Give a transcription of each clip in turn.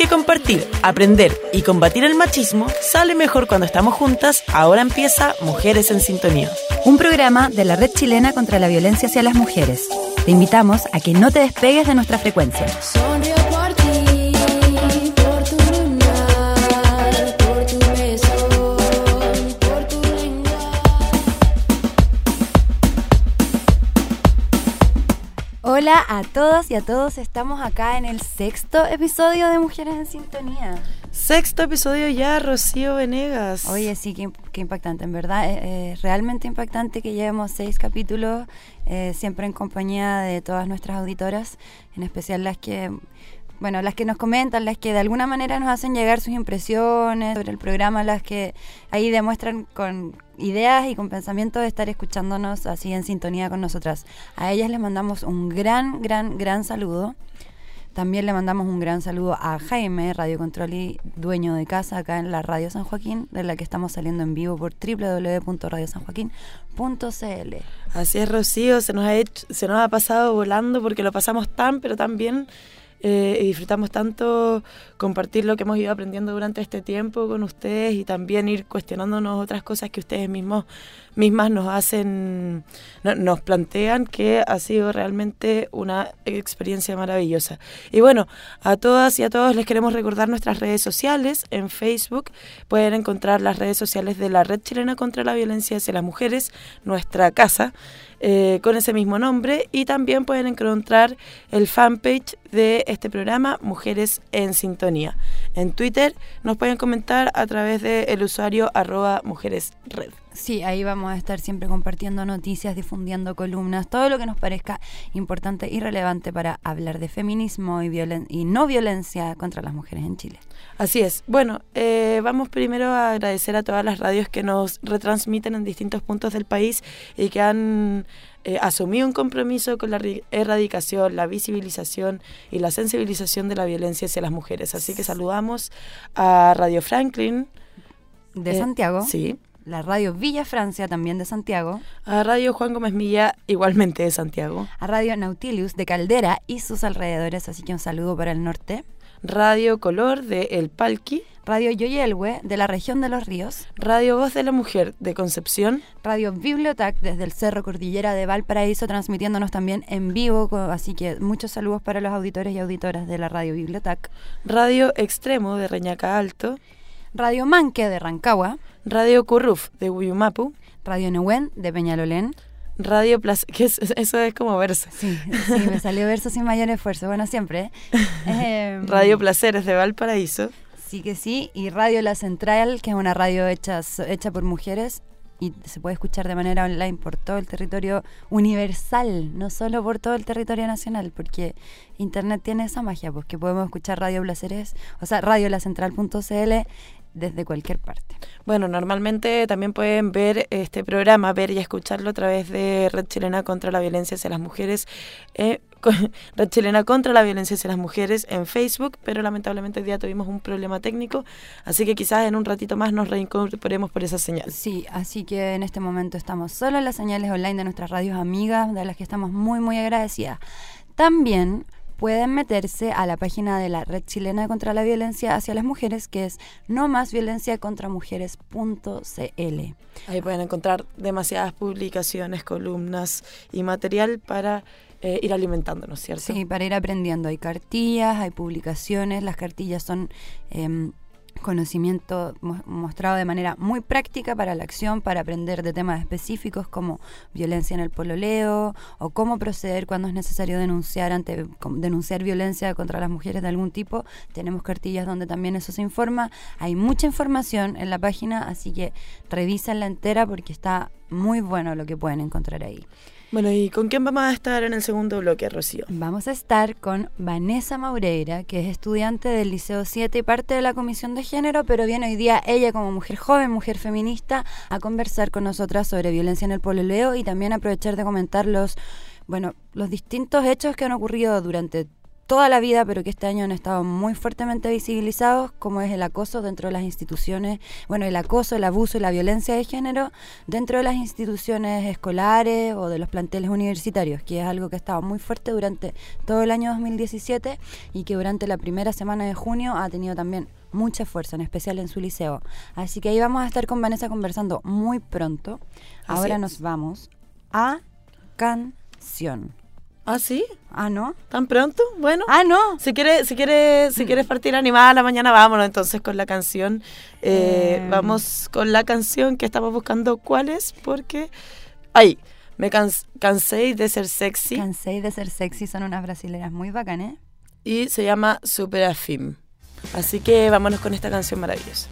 Porque compartir, aprender y combatir el machismo sale mejor cuando estamos juntas. Ahora empieza Mujeres en Sintonía. Un programa de la Red Chilena contra la Violencia hacia las Mujeres. Te invitamos a que no te despegues de nuestra frecuencia. Sonrío por ti, por tu lunar, por tu beso, por tu lengua. Hola a todas y a todos, estamos acá en el 6º episodio de Mujeres en Sintonía. 6º episodio ya, Rocío Venegas. Oye, sí, qué impactante, en verdad, es realmente impactante que llevemos 6 capítulos, siempre en compañía de todas nuestras auditoras, en especial las que nos comentan, las que de alguna manera nos hacen llegar sus impresiones sobre el programa, las que ahí demuestran con ideas y con pensamiento de estar escuchándonos así en sintonía con nosotras. A ellas les mandamos un gran saludo. También le mandamos un gran saludo a Jaime, Radio Control y dueño de casa acá en la Radio San Joaquín, de la que estamos saliendo en vivo por www.radiosanjoaquin.cl. Así es, Rocío, se nos ha pasado volando porque lo pasamos pero tan bien y disfrutamos tanto compartir lo que hemos ido aprendiendo durante este tiempo con ustedes y también ir cuestionándonos otras cosas que ustedes mismas nos hacen, nos plantean, que ha sido realmente una experiencia maravillosa. Y bueno, a todas y a todos les queremos recordar nuestras redes sociales. En Facebook pueden encontrar las redes sociales de la Red Chilena contra la Violencia hacia las Mujeres, nuestra casa, con ese mismo nombre, y también pueden encontrar el fanpage de este programa, Mujeres en Sintonía. En Twitter nos pueden comentar a través del usuario @mujeresred. Sí, ahí vamos a estar siempre compartiendo noticias, difundiendo columnas, todo lo que nos parezca importante y relevante para hablar de feminismo y no violencia contra las mujeres en Chile. Así es. Bueno, vamos primero a agradecer a todas las radios que nos retransmiten en distintos puntos del país y que han asumido un compromiso con la erradicación, la visibilización y la sensibilización de la violencia hacia las mujeres. Así que saludamos a Radio Franklin de Santiago. Sí. La Radio Villa Francia, también de Santiago. A Radio Juan Gómez Milla, igualmente de Santiago. A Radio Nautilus de Caldera y sus alrededores, así que un saludo para el norte. Radio Color de El Palqui. Radio Yoyelhue de la región de Los Ríos. Radio Voz de la Mujer de Concepción. Radio Bibliotac desde el Cerro Cordillera de Valparaíso, transmitiéndonos también en vivo, así que muchos saludos para los auditores y auditoras de la Radio Bibliotac. Radio Extremo de Reñaca Alto. Radio Manque de Rancagua. Radio Curruf de Huyumapu. Radio Neuquén de Peñalolén. Radio Placer, eso es como verso. Sí, me salió verso sin mayor esfuerzo, bueno, siempre. Radio Placeres de Valparaíso. Sí que sí, y Radio La Central, que es una radio hecha por mujeres y se puede escuchar de manera online por todo el territorio universal, no solo por todo el territorio nacional, porque internet tiene esa magia, pues que podemos escuchar Radio Placeres, o sea, radiolacentral.cl desde cualquier parte. Bueno, normalmente también pueden ver este programa, ver y escucharlo a través de Red Chilena contra la Violencia hacia las Mujeres, Red Chilena contra la Violencia hacia las Mujeres en Facebook, pero lamentablemente hoy día tuvimos un problema técnico, así que quizás en un ratito más nos reincorporemos por esa señal. Sí, así que en este momento estamos solo en las señales online de nuestras radios amigas, de las que estamos muy agradecidas. También pueden meterse a la página de la Red Chilena contra la Violencia hacia las Mujeres, que es nomásviolenciacontramujeres.cl. Ahí pueden encontrar demasiadas publicaciones, columnas y material para ir alimentándonos, ¿cierto? Sí, para ir aprendiendo. Hay cartillas, hay publicaciones. Las cartillas son conocimiento mostrado de manera muy práctica para la acción, para aprender de temas específicos como violencia en el pololeo o cómo proceder cuando es necesario denunciar violencia contra las mujeres de algún tipo. Tenemos cartillas donde también eso se informa. Hay mucha información en la página, así que revísenla entera porque está muy bueno lo que pueden encontrar ahí. Bueno, ¿y con quién vamos a estar en el segundo bloque, Rocío? Vamos a estar con Vanessa Maureira, que es estudiante del Liceo 7 y parte de la Comisión de Género, pero viene hoy día ella como mujer joven, mujer feminista, a conversar con nosotras sobre violencia en el pololeo y también aprovechar de comentar los distintos hechos que han ocurrido durante toda la vida, pero que este año han estado muy fuertemente visibilizados, como es el acoso dentro de las instituciones, bueno, el acoso, el abuso y la violencia de género dentro de las instituciones escolares o de los planteles universitarios, que es algo que ha estado muy fuerte durante todo el año 2017 y que durante la primera semana de junio ha tenido también mucha fuerza, en especial en su liceo. Así que ahí vamos a estar con Vanessa conversando muy pronto. Ahora nos vamos a canción. ¿Ah, sí? Ah, ¿no? ¿Tan pronto? Bueno. Ah, no. Si quieres partir animada a la mañana, vámonos entonces con la canción. Vamos con la canción que estamos buscando. ¿Cuál es? Porque... Ahí. Me cansé de ser sexy. Cansé de ser sexy. Son unas brasileras muy bacanas. Y se llama Super Afim. Así que vámonos con esta canción maravillosa.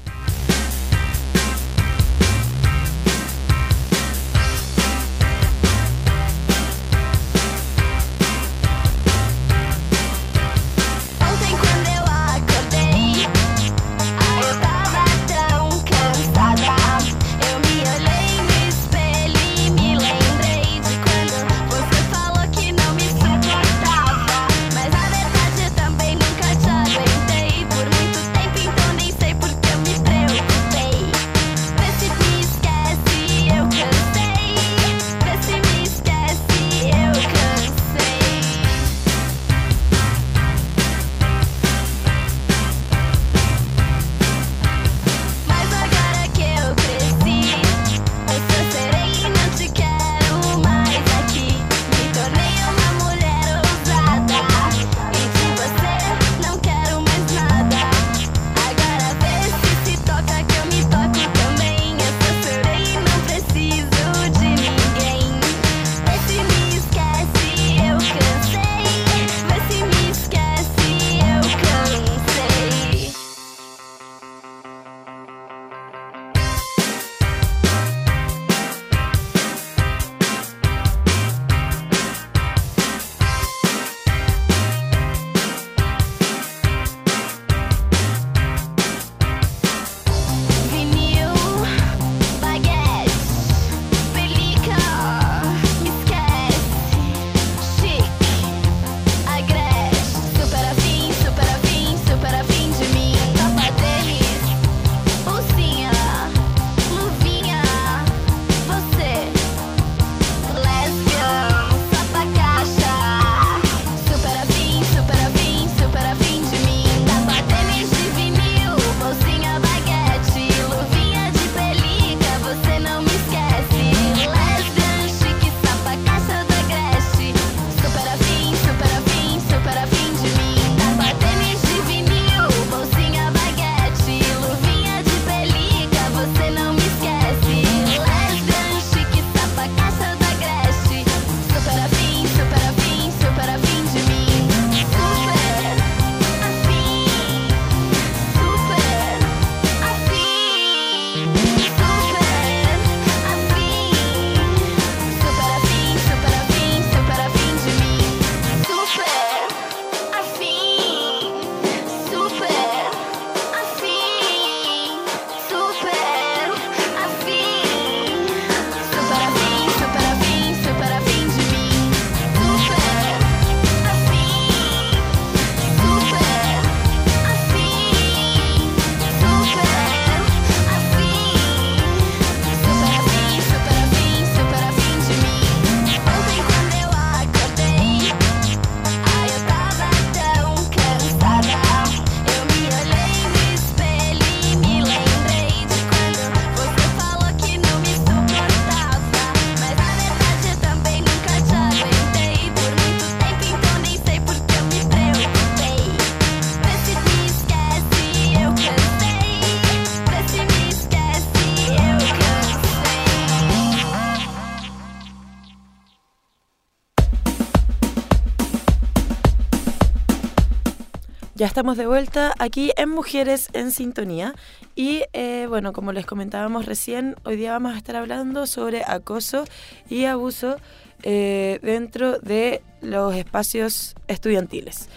Ya estamos de vuelta aquí en Mujeres en Sintonía y bueno, como les comentábamos recién, hoy día vamos a estar hablando sobre acoso y abuso dentro de los espacios estudiantiles.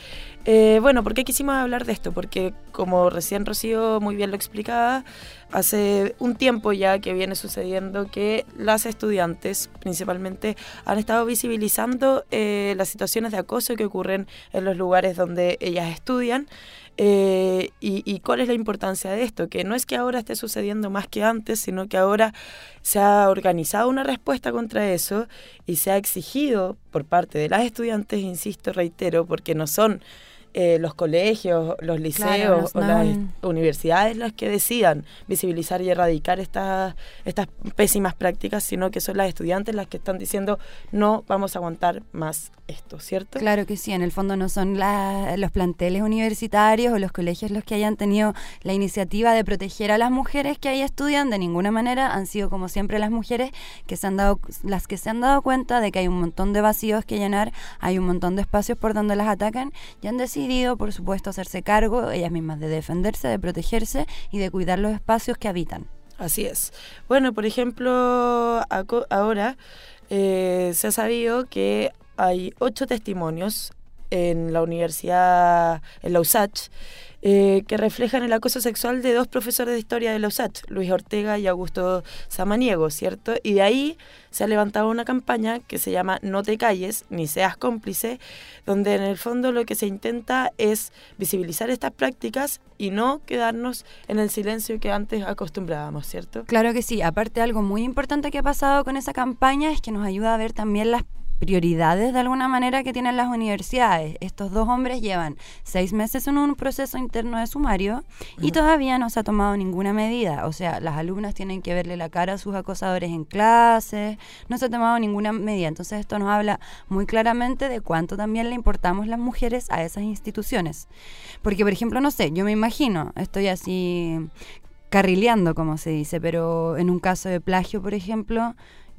Bueno, ¿por qué quisimos hablar de esto? Porque como recién Rocío muy bien lo explicaba, hace un tiempo ya que viene sucediendo que las estudiantes principalmente han estado visibilizando las situaciones de acoso que ocurren en los lugares donde ellas estudian. Y cuál es la importancia de esto, que no es que ahora esté sucediendo más que antes, sino que ahora se ha organizado una respuesta contra eso y se ha exigido por parte de las estudiantes, insisto, reitero, porque no son los colegios, los liceos o las universidades las que decidan visibilizar y erradicar estas pésimas prácticas, sino que son las estudiantes las que están diciendo no vamos a aguantar más esto, ¿cierto? Claro que sí, en el fondo no son los planteles universitarios o los colegios los que hayan tenido la iniciativa de proteger a las mujeres que ahí estudian, de ninguna manera, han sido como siempre las mujeres las que se han dado cuenta de que hay un montón de vacíos que llenar, hay un montón de espacios por donde las atacan y han decidido, por supuesto, hacerse cargo ellas mismas de defenderse, de protegerse y de cuidar los espacios que habitan. Así es. Bueno, por ejemplo, ahora se ha sabido que hay 8 testimonios en la universidad, en la USACH, que reflejan el acoso sexual de 2 profesores de historia de la USACH, Luis Ortega y Augusto Samaniego, ¿cierto? Y de ahí se ha levantado una campaña que se llama No te calles, ni seas cómplice, donde en el fondo lo que se intenta es visibilizar estas prácticas y no quedarnos en el silencio que antes acostumbrábamos, ¿cierto? Claro que sí. Aparte, algo muy importante que ha pasado con esa campaña es que nos ayuda a ver también las prioridades de alguna manera que tienen las universidades. Estos 2 hombres llevan 6 meses en un proceso interno de sumario y todavía no se ha tomado ninguna medida. O sea, las alumnas tienen que verle la cara a sus acosadores en clase, no se ha tomado ninguna medida. Entonces esto nos habla muy claramente de cuánto también le importamos las mujeres a esas instituciones. Porque, por ejemplo, no sé, yo me imagino, estoy así carrileando, como se dice, pero en un caso de plagio, por ejemplo,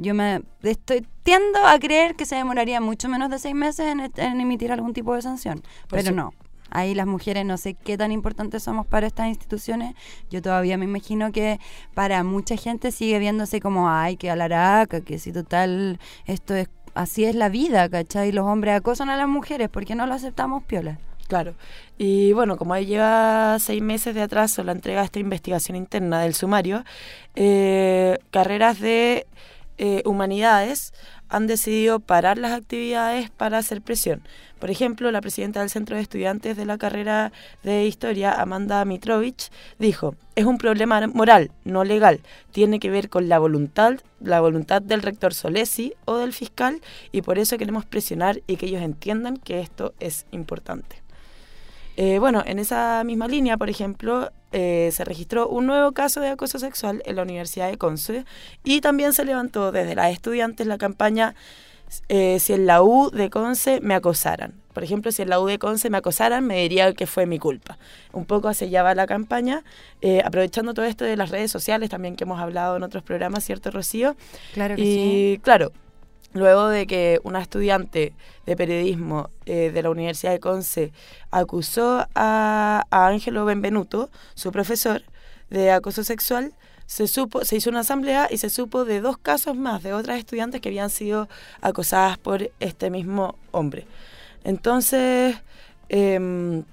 tiendo a creer que se demoraría mucho menos de 6 meses en emitir algún tipo de sanción, pero no. Ahí las mujeres no sé qué tan importantes somos para estas instituciones. Yo todavía me imagino que para mucha gente sigue viéndose como, ay, que alaraca, que si total, esto es, así es la vida, ¿cachai? Los hombres acosan a las mujeres, ¿por qué no lo aceptamos piola? Claro. Y bueno, como ahí lleva 6 meses de atraso la entrega de esta investigación interna del sumario, carreras de humanidades han decidido parar las actividades para hacer presión. Por ejemplo, la presidenta del Centro de Estudiantes de la carrera de Historia, Amanda Mitrovich, dijo: es un problema moral, no legal. Tiene que ver con la voluntad del rector Solesi o del fiscal, y por eso queremos presionar y que ellos entiendan que esto es importante. Bueno, en esa misma línea, por ejemplo, se registró un nuevo caso de acoso sexual en la Universidad de Conce y también se levantó desde las estudiantes la campaña si en la U de Conce me acosaran. Por ejemplo, si en la U de Conce me acosaran, me diría que fue mi culpa. Un poco así ya va la campaña, aprovechando todo esto de las redes sociales también que hemos hablado en otros programas, ¿cierto, Rocío? Claro que sí. Claro, luego de que una estudiante de periodismo de la Universidad de Conce acusó a Ángelo Benvenuto, su profesor, de acoso sexual, se hizo una asamblea y se supo de 2 casos más de otras estudiantes que habían sido acosadas por este mismo hombre. Entonces, de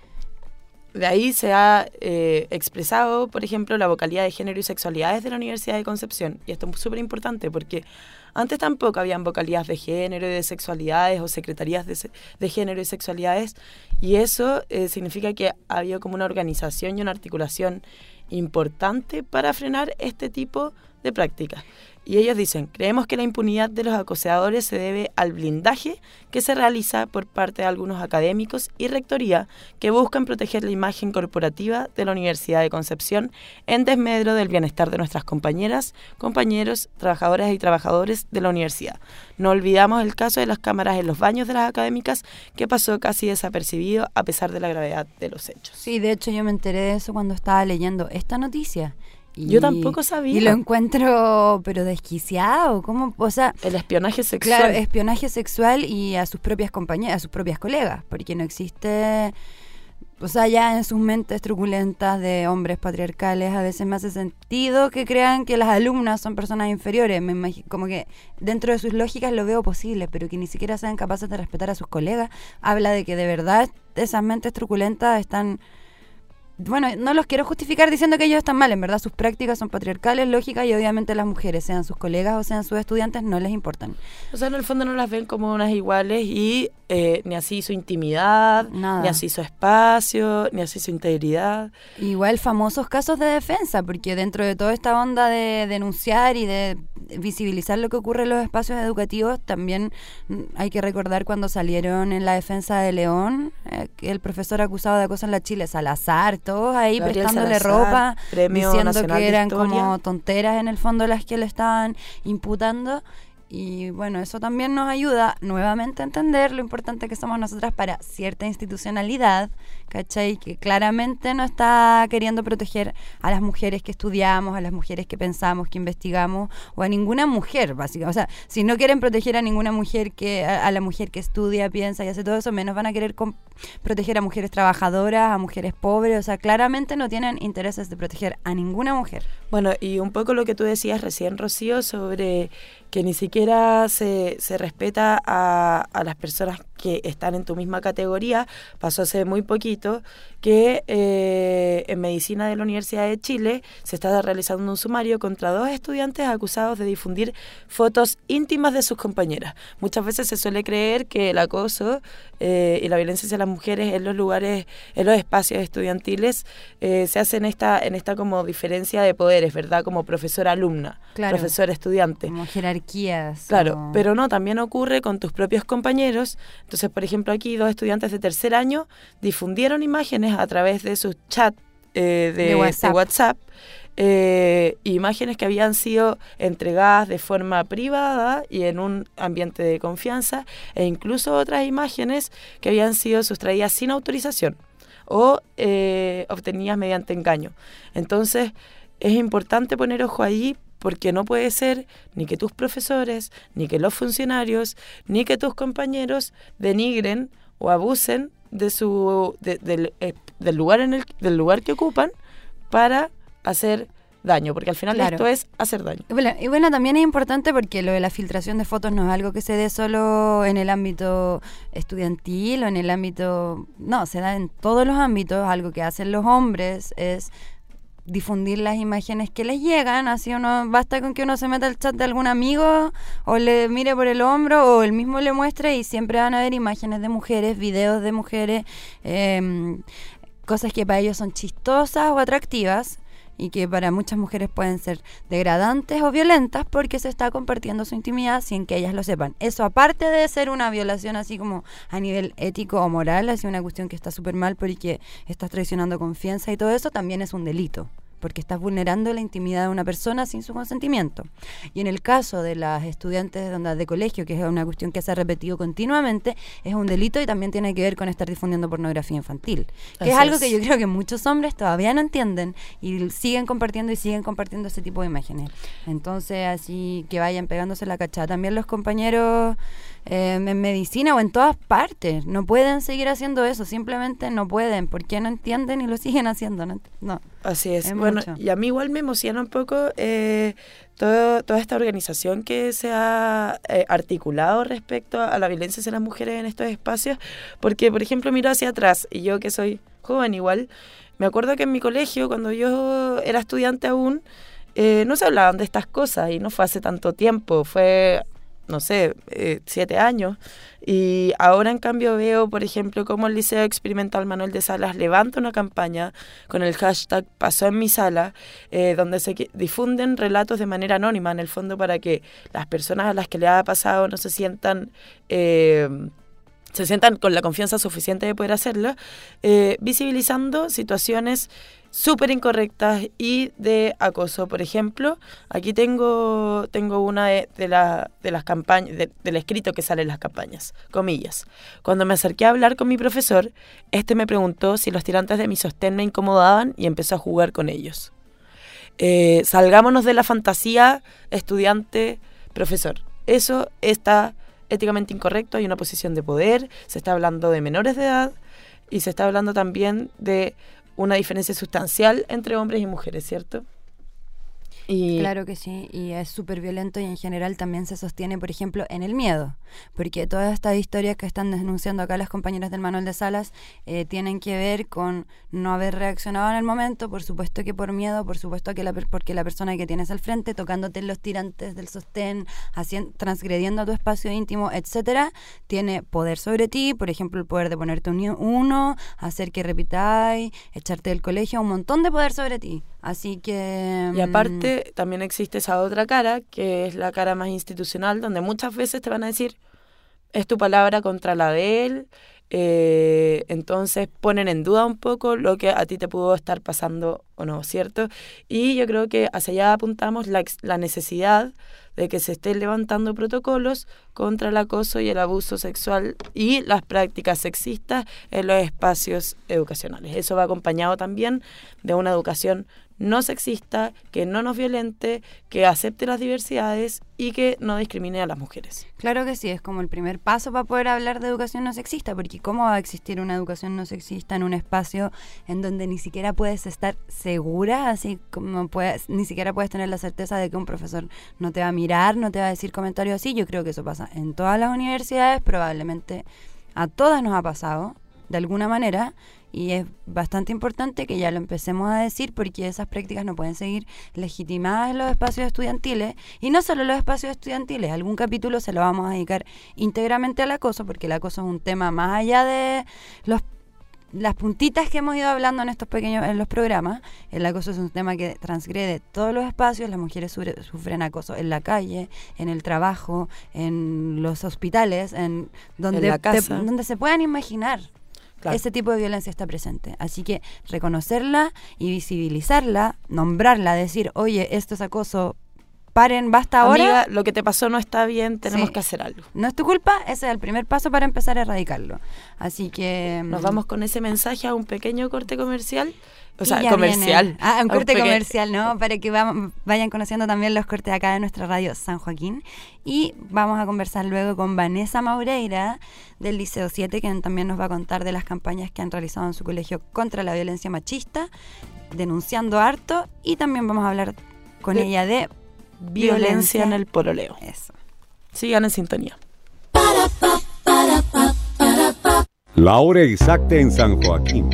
ahí se ha expresado, por ejemplo, la vocalía de género y sexualidades de la Universidad de Concepción. Y esto es súper importante porque antes tampoco habían vocalías de género y de sexualidades o secretarías de género y sexualidades. Y eso significa que ha habido como una organización y una articulación importante para frenar este tipo de prácticas. Y ellos dicen: creemos que la impunidad de los acosadores se debe al blindaje que se realiza por parte de algunos académicos y rectoría que buscan proteger la imagen corporativa de la Universidad de Concepción en desmedro del bienestar de nuestras compañeras, compañeros, trabajadoras y trabajadores de la universidad. No olvidamos el caso de las cámaras en los baños de las académicas, que pasó casi desapercibido a pesar de la gravedad de los hechos. Sí, de hecho yo me enteré de eso cuando estaba leyendo esta noticia. Yo tampoco sabía. Y lo encuentro, pero desquiciado, ¿cómo? O sea, el espionaje sexual. Claro, espionaje sexual y a sus propias compañeras, a sus propias colegas, porque no existe, O sea, ya en sus mentes truculentas de hombres patriarcales a veces me hace sentido que crean que las alumnas son personas inferiores. Me imagino, como que dentro de sus lógicas lo veo posible, pero que ni siquiera sean capaces de respetar a sus colegas. Habla de que de verdad esas mentes truculentas están... Bueno, no los quiero justificar diciendo que ellos están mal, en verdad sus prácticas son patriarcales, lógicas, y obviamente las mujeres, sean sus colegas o sean sus estudiantes, no les importan. O sea, en el fondo no las ven como unas iguales y ni así su intimidad, Nada. ni así su espacio, ni así su integridad. Igual famosos casos de defensa, porque dentro de toda esta onda de denunciar y de visibilizar lo que ocurre en los espacios educativos, también hay que recordar cuando salieron en la defensa de León, que el profesor acusado de acoso en la Chile, Salazar, todos ahí Gabriel prestándole Salazar, ropa, Premio diciendo Nacional que de eran Historia. como tonteras en el fondo las que le estaban imputando. Y bueno, eso también nos ayuda nuevamente a entender lo importante que somos nosotras para cierta institucionalidad, ¿cachai? Que claramente no está queriendo proteger a las mujeres que estudiamos, a las mujeres que pensamos, que investigamos, o a ninguna mujer, básicamente. O sea, si no quieren proteger a ninguna mujer, a la mujer que estudia, piensa y hace todo eso, menos van a querer proteger a mujeres trabajadoras, a mujeres pobres. O sea, claramente no tienen intereses de proteger a ninguna mujer. Bueno, y un poco lo que tú decías recién, Rocío, sobre que ni siquiera se respeta a las personas que están en tu misma categoría. Pasó hace muy poquito que en Medicina de la Universidad de Chile se está realizando un sumario contra 2 estudiantes acusados de difundir fotos íntimas de sus compañeras. Muchas veces se suele creer que el acoso y la violencia hacia las mujeres en los lugares, en los espacios estudiantiles, se hace en esta como diferencia de poderes, ¿verdad? Como profesor-alumna, Claro. profesor-estudiante. Como jerarquías. Claro, o- pero no, también ocurre con tus propios compañeros. Entonces, por ejemplo, aquí 2 estudiantes de tercer año difundieron imágenes a través de sus chats de WhatsApp, imágenes que habían sido entregadas de forma privada y en un ambiente de confianza, e incluso otras imágenes que habían sido sustraídas sin autorización o obtenidas mediante engaño. Entonces, es importante poner ojo allí, porque no puede ser ni que tus profesores, ni que los funcionarios, ni que tus compañeros denigren o abusen de del lugar que ocupan para hacer daño, porque al final Claro. esto es hacer daño. Y bueno, también es importante porque lo de la filtración de fotos no es algo que se dé solo en el ámbito estudiantil o en el ámbito... No, se da en todos los ámbitos. Algo que hacen los hombres es difundir las imágenes que les llegan. Así basta con que uno se meta al chat de algún amigo o le mire por el hombro o él mismo le muestre y siempre van a ver imágenes de mujeres, videos de mujeres, cosas que para ellos son chistosas o atractivas y que para muchas mujeres pueden ser degradantes o violentas porque se está compartiendo su intimidad sin que ellas lo sepan. Eso, aparte de ser una violación así como a nivel ético o moral, así una cuestión que está súper mal porque estás traicionando confianza y todo eso, también es un delito, porque estás vulnerando la intimidad de una persona sin su consentimiento. Y en el caso de las estudiantes de colegio, que es una cuestión que se ha repetido continuamente, es un delito y también tiene que ver con estar difundiendo pornografía infantil, que Así es algo es. que yo creo que muchos hombres todavía no entienden y siguen compartiendo ese tipo de imágenes. Entonces, así que vayan pegándose la cachada. También los compañeros en medicina o en todas partes no pueden seguir haciendo eso, simplemente no pueden, porque no entienden y lo siguen haciendo. No. Así es. Es Bueno, mucho. y a mí igual me emociona un poco toda esta organización que se ha articulado respecto a la violencia hacia las mujeres en estos espacios, porque, por ejemplo, miro hacia atrás, y yo que soy joven igual, me acuerdo que en mi colegio, cuando yo era estudiante aún, no se hablaban de estas cosas, y no fue hace tanto tiempo, fue... no sé, 7 años. Y ahora, en cambio, veo, por ejemplo, cómo el Liceo Experimental Manuel de Salas levanta una campaña con el hashtag Pasó en mi sala, donde se difunden relatos de manera anónima, en el fondo, para que las personas a las que le ha pasado no se sientan con la confianza suficiente de poder hacerlo, visibilizando situaciones súper incorrectas y de acoso. Por ejemplo, aquí tengo una de las campañas, del escrito que sale en las campañas, comillas. Cuando me acerqué a hablar con mi profesor, me preguntó si los tirantes de mi sostén me incomodaban y empezó a jugar con ellos. Salgámonos de la fantasía estudiante-profesor. Eso está éticamente incorrecto, hay una posición de poder, se está hablando de menores de edad, y se está hablando también de una diferencia sustancial entre hombres y mujeres, ¿cierto? Y Claro que sí, y es súper violento y en general también se sostiene, por ejemplo, en el miedo, porque todas estas historias que están denunciando acá las compañeras del Manuel de Salas tienen que ver con no haber reaccionado en el momento, por supuesto que por miedo, por supuesto que porque la persona que tienes al frente, tocándote en los tirantes del sostén, transgrediendo tu espacio íntimo, etcétera, tiene poder sobre ti, por ejemplo, el poder de ponerte un uno, hacer que repitáis, echarte del colegio, un montón de poder sobre ti. Así que... Y aparte, también existe esa otra cara, que es la cara más institucional, donde muchas veces te van a decir, es tu palabra contra la de él, entonces ponen en duda un poco lo que a ti te pudo estar pasando o no, ¿cierto? Y yo creo que hacia allá apuntamos la necesidad de que se estén levantando protocolos contra el acoso y el abuso sexual y las prácticas sexistas en los espacios educacionales. Eso va acompañado también de una educación no sexista, que no nos violente, que acepte las diversidades y que no discrimine a las mujeres. Claro que sí, es como el primer paso para poder hablar de educación no sexista, porque ¿cómo va a existir una educación no sexista en un espacio en donde ni siquiera puedes estar segura, así como ni siquiera puedes tener la certeza de que un profesor no te va a mirar, no te va a decir comentarios así? Yo creo que eso pasa en todas las universidades, probablemente a todas nos ha pasado, de alguna manera, y es bastante importante que ya lo empecemos a decir porque esas prácticas no pueden seguir legitimadas en los espacios estudiantiles, y no solo en los espacios estudiantiles. Algún capítulo se lo vamos a dedicar íntegramente al acoso, porque el acoso es un tema más allá de las puntitas que hemos ido hablando en los programas. El acoso es un tema que transgrede todos los espacios. Las mujeres sufren acoso en la calle, en el trabajo, en los hospitales, en la casa. donde se puedan imaginar. Claro. Ese tipo de violencia está presente. Así que reconocerla y visibilizarla, nombrarla, decir, oye, esto es acoso, paren, basta ahora. Amiga, lo que te pasó no está bien, tenemos Sí. que hacer algo. No es tu culpa, ese es el primer paso para empezar a erradicarlo. Así que... Nos vamos con ese mensaje a un pequeño corte comercial. O y sea, ya comercial. viene. Un corte comercial, ¿no? Para que vayan conociendo también los cortes acá de nuestra radio San Joaquín. Y vamos a conversar luego con Vanessa Maureira del Liceo 7, que también nos va a contar de las campañas que han realizado en su colegio contra la violencia machista, denunciando harto. Y también vamos a hablar con ella de Violencia en el pololeo. Eso. Sigan en sintonía. La hora exacta en San Joaquín.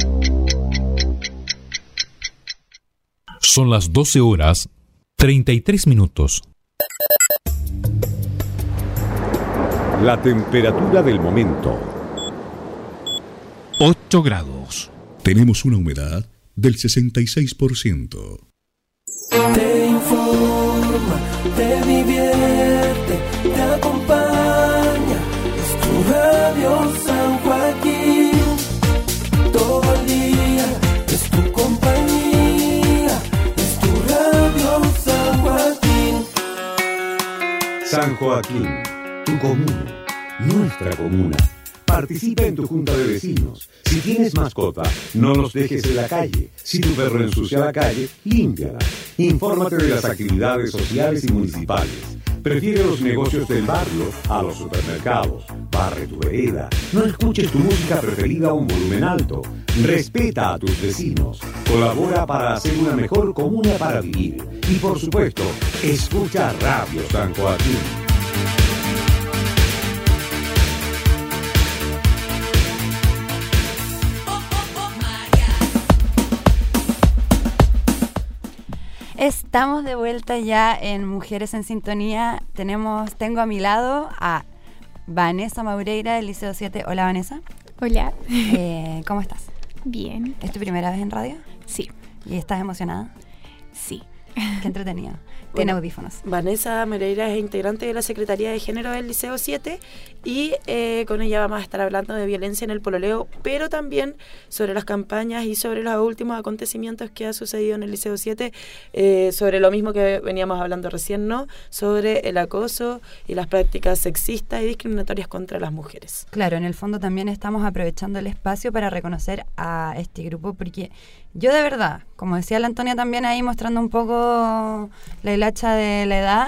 Son las 12 horas 33 minutos. La temperatura del momento. 8 grados. Tenemos una humedad del 66%. Te informa, te divierte, te acompaña. Es tu radio San Joaquín. Todo el día es tu compañía. Es tu radio San Joaquín. San Joaquín, tu comuna, nuestra comuna. Participa en tu junta de vecinos. Si tienes mascota, no los dejes en la calle. Si tu perro ensucia la calle, límpiala. Infórmate de las actividades sociales y municipales. Prefiere los negocios del barrio a los supermercados. Barre tu vereda. No escuches tu música preferida a un volumen alto. Respeta a tus vecinos. Colabora para hacer una mejor comuna para vivir. Y por supuesto, escucha Radio San Joaquín. Estamos de vuelta ya en Mujeres en Sintonía. Tengo a mi lado a Vanessa Maureira del Liceo 7. Hola, Vanessa. Hola. ¿Cómo estás? Bien. ¿Es tu primera vez en radio? Sí. ¿Y estás emocionada? Sí. Qué entretenido. Tiene Bueno, audífonos. Vanessa Moreira es integrante de la Secretaría de Género del Liceo 7 y con ella vamos a estar hablando de violencia en el pololeo, pero también sobre las campañas y sobre los últimos acontecimientos que ha sucedido en el Liceo 7, sobre lo mismo que veníamos hablando recién, ¿no? Sobre el acoso y las prácticas sexistas y discriminatorias contra las mujeres. Claro, en el fondo también estamos aprovechando el espacio para reconocer a este grupo, porque yo de verdad, como decía la Antonia también ahí mostrando un poco la hilacha de la edad,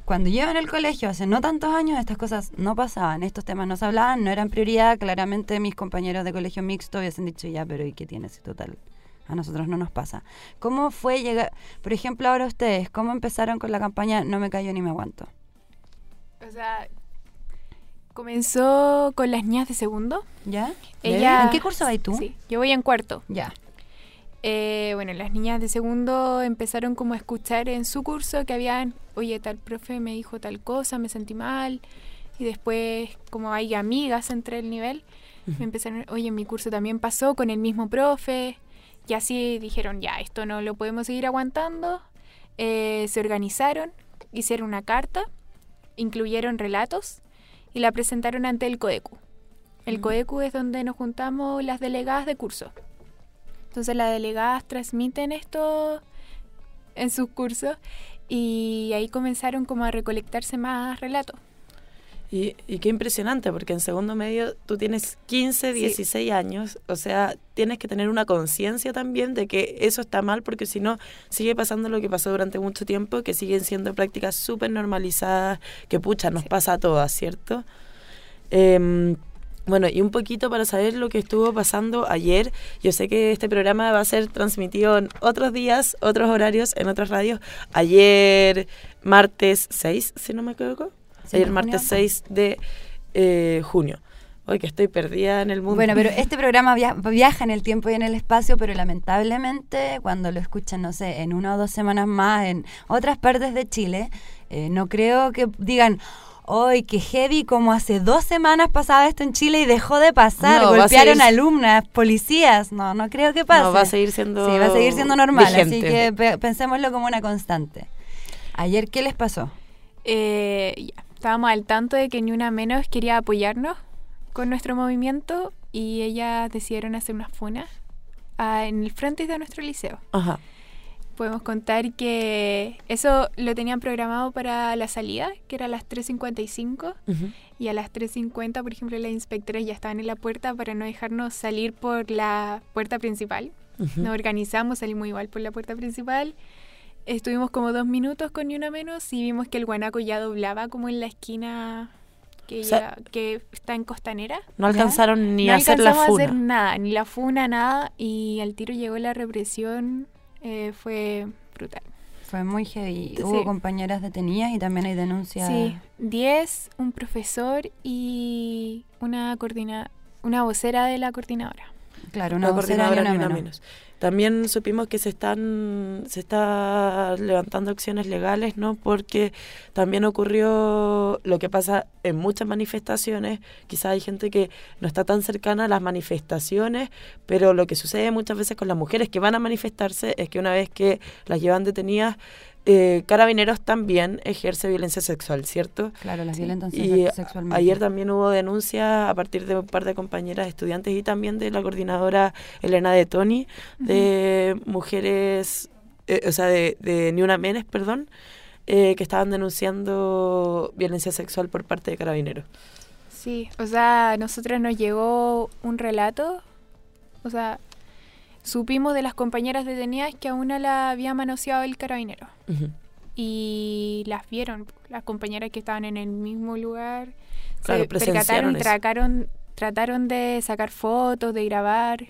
cuando yo en el colegio, hace no tantos años, estas cosas no pasaban, estos temas no se hablaban, no eran prioridad. Claramente mis compañeros de colegio mixto hubiesen dicho ya, pero ¿y qué tiene si total? A nosotros no nos pasa. ¿Cómo fue llegar, por ejemplo, ahora ustedes, cómo empezaron con la campaña No me callo ni me aguanto? O sea, comenzó con las niñas de segundo. ¿Ya? Ella, ¿En qué curso vas tú? Sí, yo voy en cuarto. Ya. Bueno, las niñas de segundo empezaron como a escuchar en su curso que habían, oye, tal profe me dijo tal cosa, me sentí mal. Y después, como hay amigas entre el nivel, me empezaron, oye, en mi curso también pasó con el mismo profe. Y así dijeron, ya, esto no lo podemos seguir aguantando. Se organizaron, hicieron una carta, incluyeron relatos y la presentaron ante el CODECU. El CODECU es donde nos juntamos las delegadas de curso. Entonces las delegadas transmiten esto en sus cursos y ahí comenzaron como a recolectarse más relatos. Y qué impresionante, porque en segundo medio tú tienes 15, 16 años, o sea, tienes que tener una conciencia también de que eso está mal, porque si no, sigue pasando lo que pasó durante mucho tiempo, que siguen siendo prácticas súper normalizadas, que pucha, nos pasa a todas, ¿cierto? Bueno, y un poquito para saber lo que estuvo pasando ayer. Yo sé que este programa va a ser transmitido en otros días, otros horarios, en otras radios. Ayer, martes 6, si no me equivoco. Ayer, martes 6 de junio. Hoy que estoy perdida en el mundo. Bueno, pero este programa viaja en el tiempo y en el espacio, pero lamentablemente cuando lo escuchan, no sé, en 1 o 2 semanas más en otras partes de Chile, no creo que digan... ¡Ay, qué heavy! Como hace 2 semanas pasaba esto en Chile y dejó de pasar. No, golpearon alumnas, policías. No creo que pase. No, va a seguir siendo sí, va a seguir siendo normal. vigente. Así que pensémoslo como una constante. Ayer, ¿qué les pasó? Ya, estábamos al tanto de que Ni Una Menos quería apoyarnos con nuestro movimiento y ellas decidieron hacer unas funas en el frente de nuestro liceo. Ajá. Podemos contar que eso lo tenían programado para la salida, que era a las 3:55, y a las 3:50, por ejemplo, las inspectoras ya estaban en la puerta para no dejarnos salir por la puerta principal. Nos organizamos, salimos igual por la puerta principal. Estuvimos como 2 minutos con Ni Una Menos y vimos que el guanaco ya doblaba como en la esquina que, que está en Costanera. No alcanzaron ni a hacer la No alcanzamos funa. a hacer nada, ni la funa, nada, y al tiro llegó la represión. Fue brutal. Fue muy heavy. Sí. Hubo compañeras detenidas y también hay denuncias. Sí, 10, un profesor y una vocera de la coordinadora. Claro, una La vocera coordinadora Ni Una Ni Una Menos. También supimos que se está levantando acciones legales, ¿no? Porque también ocurrió lo que pasa en muchas manifestaciones. Quizás hay gente que no está tan cercana a las manifestaciones, pero lo que sucede muchas veces con las mujeres que van a manifestarse es que una vez que las llevan detenidas, Carabineros también ejerce violencia sexual, ¿cierto? Claro, las violentan Y sexualmente. ayer también hubo denuncias a partir de un par de compañeras estudiantes y también de la coordinadora Elena de Toni, de mujeres, o sea, de Ni Una Menos, perdón, que estaban denunciando violencia sexual por parte de Carabineros. Sí, o sea, a nosotras nos llegó un relato, o sea, supimos de las compañeras detenidas que a una la había manoseado el carabinero. Y las vieron, las compañeras que estaban en el mismo lugar, Claro, se percataron y presenciaron trataron de sacar fotos, de grabar.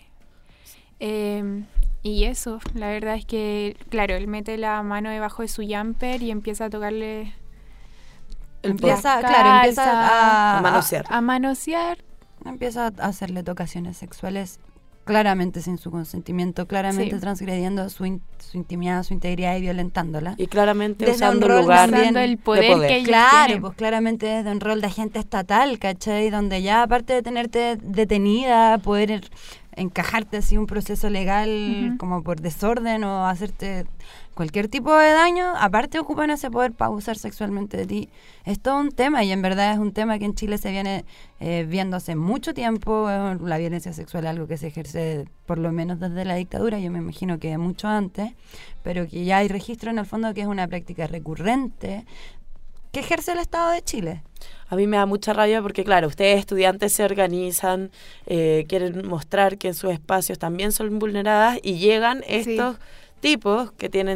Y eso, la verdad es que, claro, él mete la mano debajo de su jumper y empieza a tocarle... Empieza a manosear. A manosear. Empieza a hacerle tocaciones sexuales claramente sin su consentimiento, claramente Sí. transgrediendo su intimidad, su integridad y violentándola. Y claramente Desde usando un rol lugar también usando el de poder que ellos Claro, tienen. pues claramente desde un rol de agente estatal, ¿cachai? Donde ya aparte de tenerte detenida, poder encajarte así un proceso legal como por desorden o hacerte cualquier tipo de daño, aparte ocupan ese poder para abusar sexualmente de ti. Es todo un tema y en verdad es un tema que en Chile se viene viendo hace mucho tiempo. La violencia sexual es algo que se ejerce por lo menos desde la dictadura, yo me imagino que mucho antes, pero que ya hay registro en el fondo que es una práctica recurrente que ejerce el Estado de Chile. A mí me da mucha rabia porque, claro, ustedes estudiantes se organizan, quieren mostrar que en sus espacios también son vulneradas y llegan estos tipos que tienen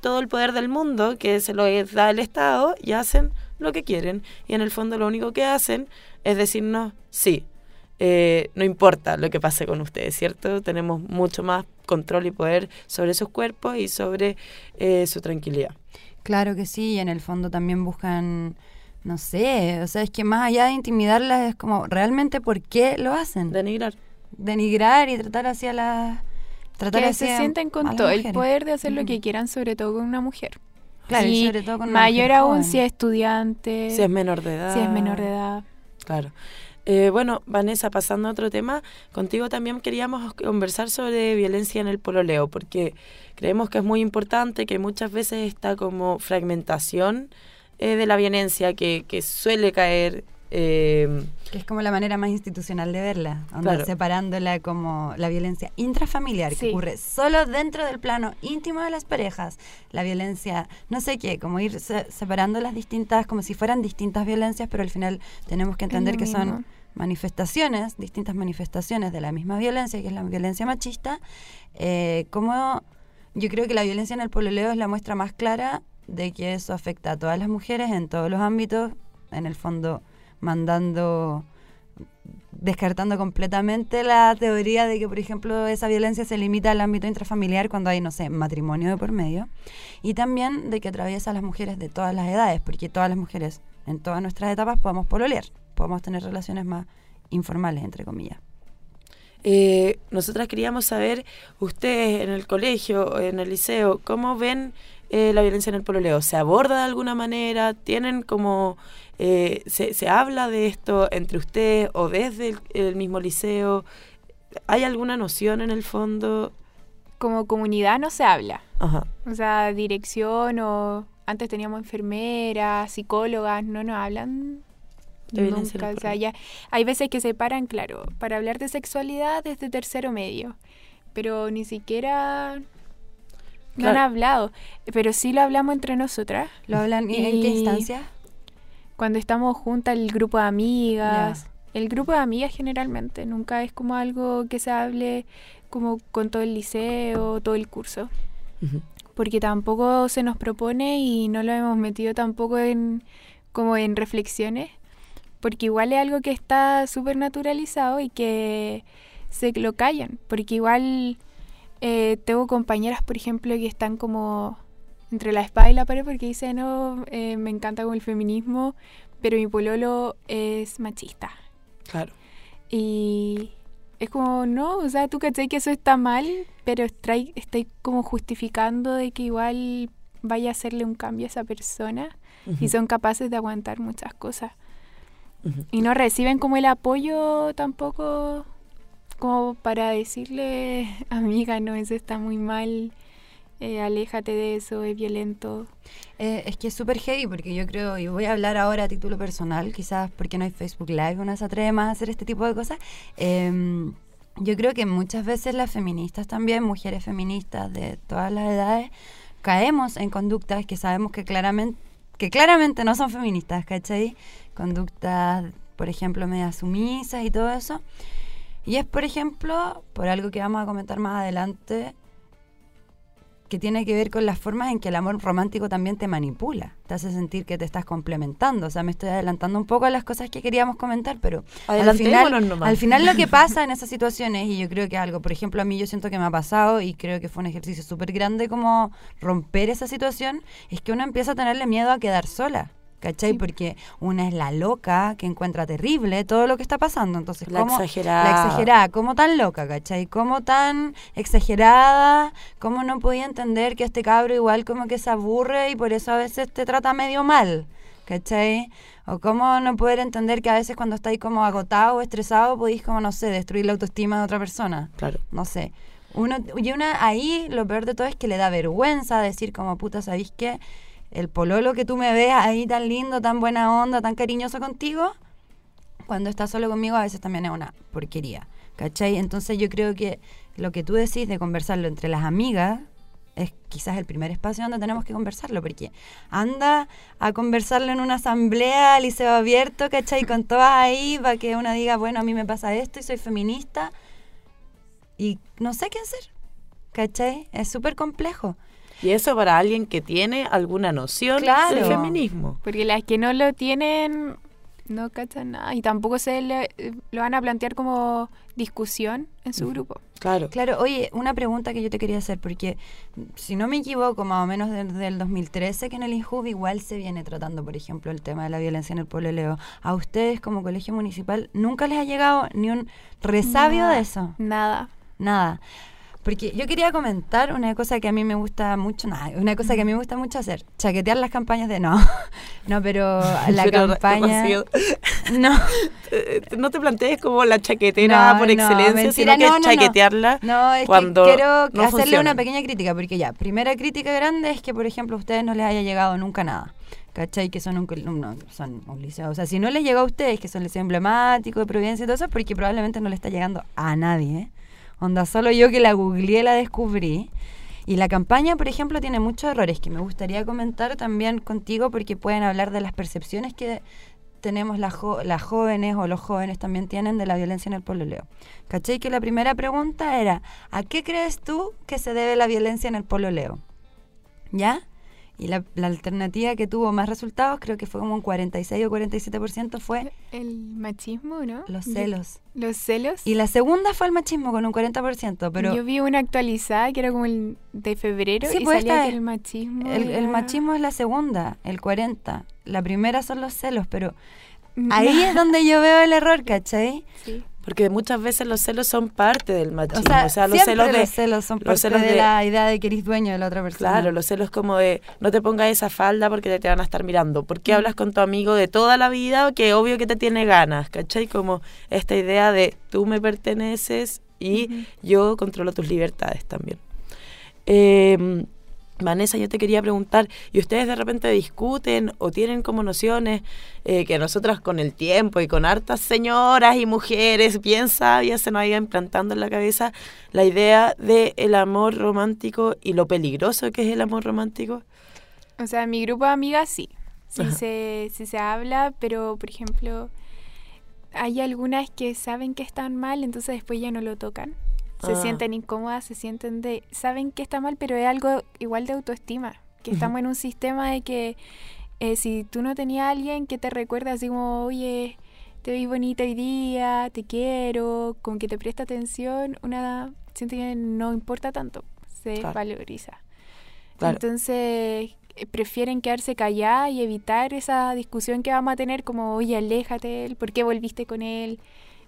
todo el poder del mundo, que se lo da el Estado, y hacen lo que quieren. Y en el fondo lo único que hacen es decirnos, sí, no importa lo que pase con ustedes, ¿cierto? Tenemos mucho más control y poder sobre sus cuerpos y sobre su tranquilidad. Claro que sí, y en el fondo también buscan, no sé, o sea, es que más allá de intimidarlas es como, ¿realmente por qué lo hacen? Denigrar y tratar hacia las... Que se sienten con todo el poder de hacer lo que quieran, sobre todo con una mujer. Claro, y sobre todo con una mujer mayor aún joven. si es estudiante. Si es menor de edad. Claro. Bueno, Vanessa, pasando a otro tema, contigo también queríamos conversar sobre violencia en el pololeo, porque creemos que es muy importante, que muchas veces está como fragmentación de la violencia que suele caer. Que es como la manera más institucional de verla, Claro. separándola como la violencia intrafamiliar, que ocurre solo dentro del plano íntimo de las parejas, la violencia, no sé qué, como ir separando las distintas, como si fueran distintas violencias, pero al final tenemos que entender que son manifestaciones, distintas manifestaciones de la misma violencia, que es la violencia machista. Como yo creo que la violencia en el pololeo es la muestra más clara de que eso afecta a todas las mujeres en todos los ámbitos, en el fondo descartando completamente la teoría de que, por ejemplo, esa violencia se limita al ámbito intrafamiliar cuando hay, no sé, matrimonio de por medio, y también de que atraviesa a las mujeres de todas las edades, porque todas las mujeres en todas nuestras etapas podemos pololear, podemos tener relaciones más informales, entre comillas. Nosotras queríamos saber, ustedes en el colegio, en el liceo, ¿cómo ven la violencia en el pololeo? ¿Se aborda de alguna manera? ¿Tienen como... se habla de esto entre ustedes o desde el mismo liceo? ¿Hay alguna noción en el fondo? Como comunidad no se habla. Ajá. O sea, dirección o... Antes teníamos enfermeras, psicólogas, no nos hablan De violencia en nunca. el O sea, ya hay veces que se paran, claro, para hablar de sexualidad desde tercero medio, pero ni siquiera... No han hablado, pero sí lo hablamos entre nosotras. ¿Lo hablan en qué instancia? Cuando estamos juntas, el grupo de amigas. El grupo de amigas generalmente, nunca es como algo que se hable como con todo el liceo, todo el curso. Uh-huh. Porque tampoco se nos propone y no lo hemos metido tampoco como en reflexiones, porque igual es algo que está súper naturalizado y que se lo callan, porque igual... tengo compañeras, por ejemplo, que están como entre la espada y la pared porque dicen, no, me encanta como el feminismo, pero mi pololo es machista. Claro. Y es como, no, o sea, tú cachai que eso está mal, pero estáis como justificando de que igual vaya a hacerle un cambio a esa persona. Uh-huh. Y son capaces de aguantar muchas cosas. Uh-huh. Y no reciben como el apoyo tampoco... como para decirle, amiga, no, eso está muy mal, aléjate de eso, es violento. Es que es súper heavy, porque yo creo, y voy a hablar ahora a título personal, quizás porque no hay Facebook Live, uno se atreve más a hacer este tipo de cosas. Yo creo que muchas veces las feministas también, mujeres feministas de todas las edades, caemos en conductas que sabemos que claramente no son feministas, ¿cachai? Conductas, por ejemplo, medias sumisas y todo eso. Y es, por ejemplo, por algo que vamos a comentar más adelante, que tiene que ver con las formas en que el amor romántico también te manipula, te hace sentir que te estás complementando. O sea, me estoy adelantando un poco a las cosas que queríamos comentar, pero al final lo que pasa en esas situaciones, y yo creo que algo, por ejemplo, a mí yo siento que me ha pasado, y creo que fue un ejercicio súper grande como romper esa situación, es que uno empieza a tenerle miedo a quedar sola. ¿Cachai? Sí. Porque una es la loca que encuentra terrible todo lo que está pasando. Entonces, la exagerada, ¿cómo tan loca? ¿Cachai? ¿Cómo tan exagerada? ¿Cómo no podía entender que este cabro igual como que se aburre y por eso a veces te trata medio mal? ¿Cachai? O cómo no poder entender que a veces cuando estáis como agotado o estresado podéis como, no sé, destruir la autoestima de otra persona. Claro. No sé. Ahí lo peor de todo es que le da vergüenza decir como, puta, ¿sabéis qué? El pololo que tú me ves ahí tan lindo, tan buena onda, tan cariñoso contigo, cuando estás solo conmigo a veces también es una porquería, ¿cachai? Entonces yo creo que lo que tú decís de conversarlo entre las amigas es quizás el primer espacio donde tenemos que conversarlo, porque anda a conversarlo en una asamblea, liceo abierto, ¿cachai? Con todas ahí, para que una diga, bueno, a mí me pasa esto y soy feminista y no sé qué hacer, ¿cachai? Es súper complejo. Y eso para alguien que tiene alguna noción Claro. del feminismo. Porque las que no lo tienen no cachan nada y tampoco lo van a plantear como discusión en su grupo. Claro. Claro, oye, una pregunta que yo te quería hacer, porque si no me equivoco, más o menos desde el 2013 que en el INJUV igual se viene tratando, por ejemplo, el tema de la violencia en el pololeo. ¿A ustedes como colegio municipal nunca les ha llegado ni un resabio Nada, de eso? Nada. Nada. Porque yo quería comentar una cosa que a mí me gusta mucho, una cosa que a mí me gusta mucho hacer, chaquetear las campañas de no, pero la Pero campaña, demasiado. no, No te plantees como la chaquetera No, por no, excelencia, mentira, sino que no, no, chaquetearla no, es cuando que quiero no hacerle funciona. una pequeña crítica, porque ya, primera crítica grande es que, por ejemplo, a ustedes no les haya llegado nunca nada. ¿Cachai? Que son son un liceo. O sea, si no les llegó a ustedes, que son liceo emblemático de Providencia y todo eso, es porque probablemente no le está llegando a nadie, ¿eh? Onda, solo yo que la googleé la descubrí. Y la campaña, por ejemplo, tiene muchos errores que me gustaría comentar también contigo porque pueden hablar de las percepciones que tenemos las jóvenes o los jóvenes también tienen de la violencia en el pololeo. ¿Cachai? Que la primera pregunta era, ¿a qué crees tú que se debe la violencia en el pololeo? ¿Ya? Y la alternativa que tuvo más resultados, creo que fue como un 46 o 47%, fue El machismo, ¿no? los celos. Los celos. Y la segunda fue el machismo con un 40%, pero Yo vi una actualizada que era como el de febrero Sí, y pues salía esta que es- el machismo el era- machismo es la segunda, el 40%. La primera son los celos, pero ahí es donde yo veo el error, ¿cachai? Sí. Porque muchas veces los celos son parte del machismo. O sea, los siempre celos los celos son los parte celos de de- la idea de que eres dueño de la otra persona. Claro, los celos como de no te pongas esa falda porque te van a estar mirando. ¿Por qué hablas con tu amigo de toda la vida que obvio que te tiene ganas? ¿Cachai? Como esta idea de tú me perteneces y yo controlo tus libertades también. Vanessa, yo te quería preguntar, ¿y ustedes de repente discuten o tienen como nociones que nosotras con el tiempo y con hartas señoras y mujeres bien sabias se nos ha ido implantando en la cabeza la idea del amor romántico y lo peligroso que es el amor romántico? O sea, mi grupo de amigas sí. Sí Ajá. se habla, pero por ejemplo, hay algunas que saben que están mal, entonces después ya no lo tocan. Se Ah. sienten incómodas, saben que está mal, pero es algo igual de autoestima. Que estamos en un sistema de que si tú no tenías a alguien que te recuerda así como, oye, te ves bonita hoy día, te quiero, con que te presta atención, una siente que no importa tanto, se Claro. valoriza. Claro. Entonces prefieren quedarse calladas y evitar esa discusión que vamos a tener como, oye, aléjate de él, ¿por qué volviste con él?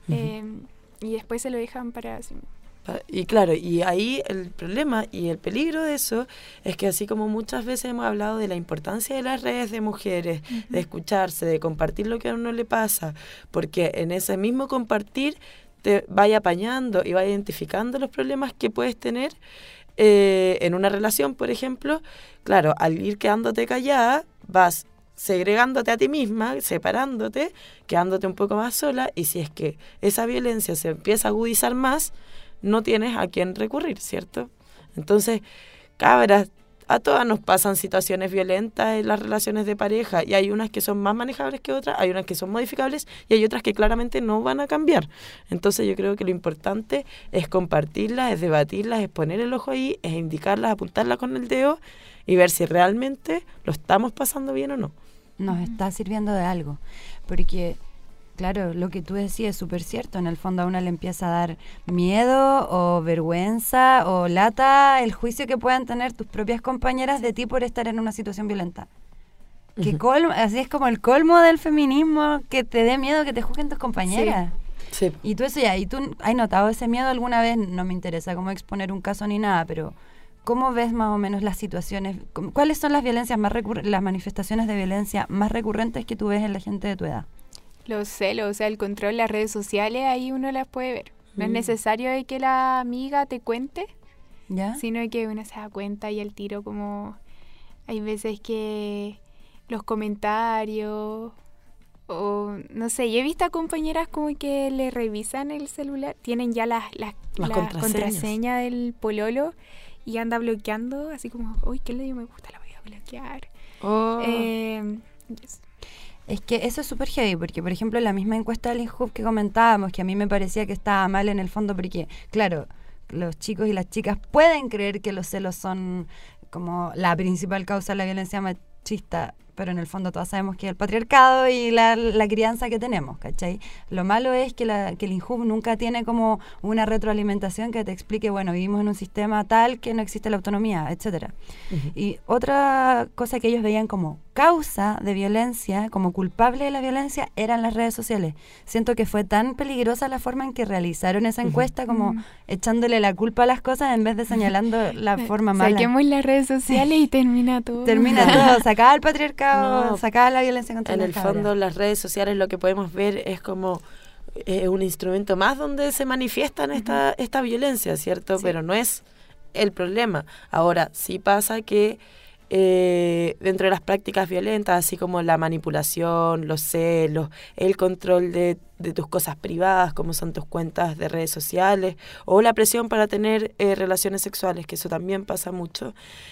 Y después se lo dejan para así. Y claro, y ahí el problema y el peligro de eso es que así como muchas veces hemos hablado de la importancia de las redes de mujeres, de escucharse, de compartir lo que a uno le pasa, porque en ese mismo compartir te vaya apañando y va identificando los problemas que puedes tener en una relación, por ejemplo. Claro, al ir quedándote callada, vas segregándote a ti misma, separándote, quedándote un poco más sola, y si es que esa violencia se empieza a agudizar más, no tienes a quién recurrir, ¿cierto? Entonces, cabras, a todas nos pasan situaciones violentas en las relaciones de pareja y hay unas que son más manejables que otras, hay unas que son modificables y hay otras que claramente no van a cambiar. Entonces yo creo que lo importante es compartirlas, es debatirlas, es poner el ojo ahí, es indicarlas, apuntarlas con el dedo y ver si realmente lo estamos pasando bien o no. Nos está sirviendo de algo, porque claro, lo que tú decías es súper cierto. En el fondo a una le empieza a dar miedo o vergüenza o lata el juicio que puedan tener tus propias compañeras de ti por estar en una situación violenta. Que colmo, así es como el colmo del feminismo, que te dé miedo que te juzguen tus compañeras. Sí. Y tú eso ya, ¿y tú has notado ese miedo alguna vez? No me interesa cómo exponer un caso ni nada, pero ¿cómo ves más o menos las situaciones? ¿Cuáles son las violencias más las manifestaciones de violencia más recurrentes que tú ves en la gente de tu edad? Los celos, o sea, el control, las redes sociales, ahí uno las puede ver. No es necesario de que la amiga te cuente, ¿Ya? sino que uno se da cuenta y al tiro como hay veces que los comentarios o no sé, yo he visto a compañeras como que le revisan el celular, tienen ya las contraseñas del pololo y anda bloqueando, así como, uy, ¿qué le dio me gusta? La voy a bloquear. Yes. Es que eso es súper heavy, porque por ejemplo la misma encuesta del INJUV que comentábamos, que a mí me parecía que estaba mal en el fondo, porque claro, los chicos y las chicas pueden creer que los celos son como la principal causa de la violencia machista, pero en el fondo todas sabemos que es el patriarcado y la crianza que tenemos, ¿cachai? Lo malo es que el INJUV nunca tiene como una retroalimentación que te explique, bueno, vivimos en un sistema tal que no existe la autonomía, etcétera. Uh-huh. Y otra cosa que ellos veían como causa de violencia, como culpable de la violencia, eran las redes sociales. Siento que fue tan peligrosa la forma en que realizaron esa encuesta, como echándole la culpa a las cosas en vez de señalando la forma mala. Saquemos las redes sociales y termina todo. Termina todo, sacaba el patriarcado, sacaba la violencia contra en las el cabras. fondo, las redes sociales lo que podemos ver es como un instrumento más donde se manifiestan esta violencia, ¿cierto? Sí. Pero no es el problema. Ahora, sí pasa que dentro de las prácticas violentas, así como la manipulación, los celos, el control de tus cosas privadas, como son tus cuentas de redes sociales, o la presión para tener relaciones sexuales, que eso también pasa mucho,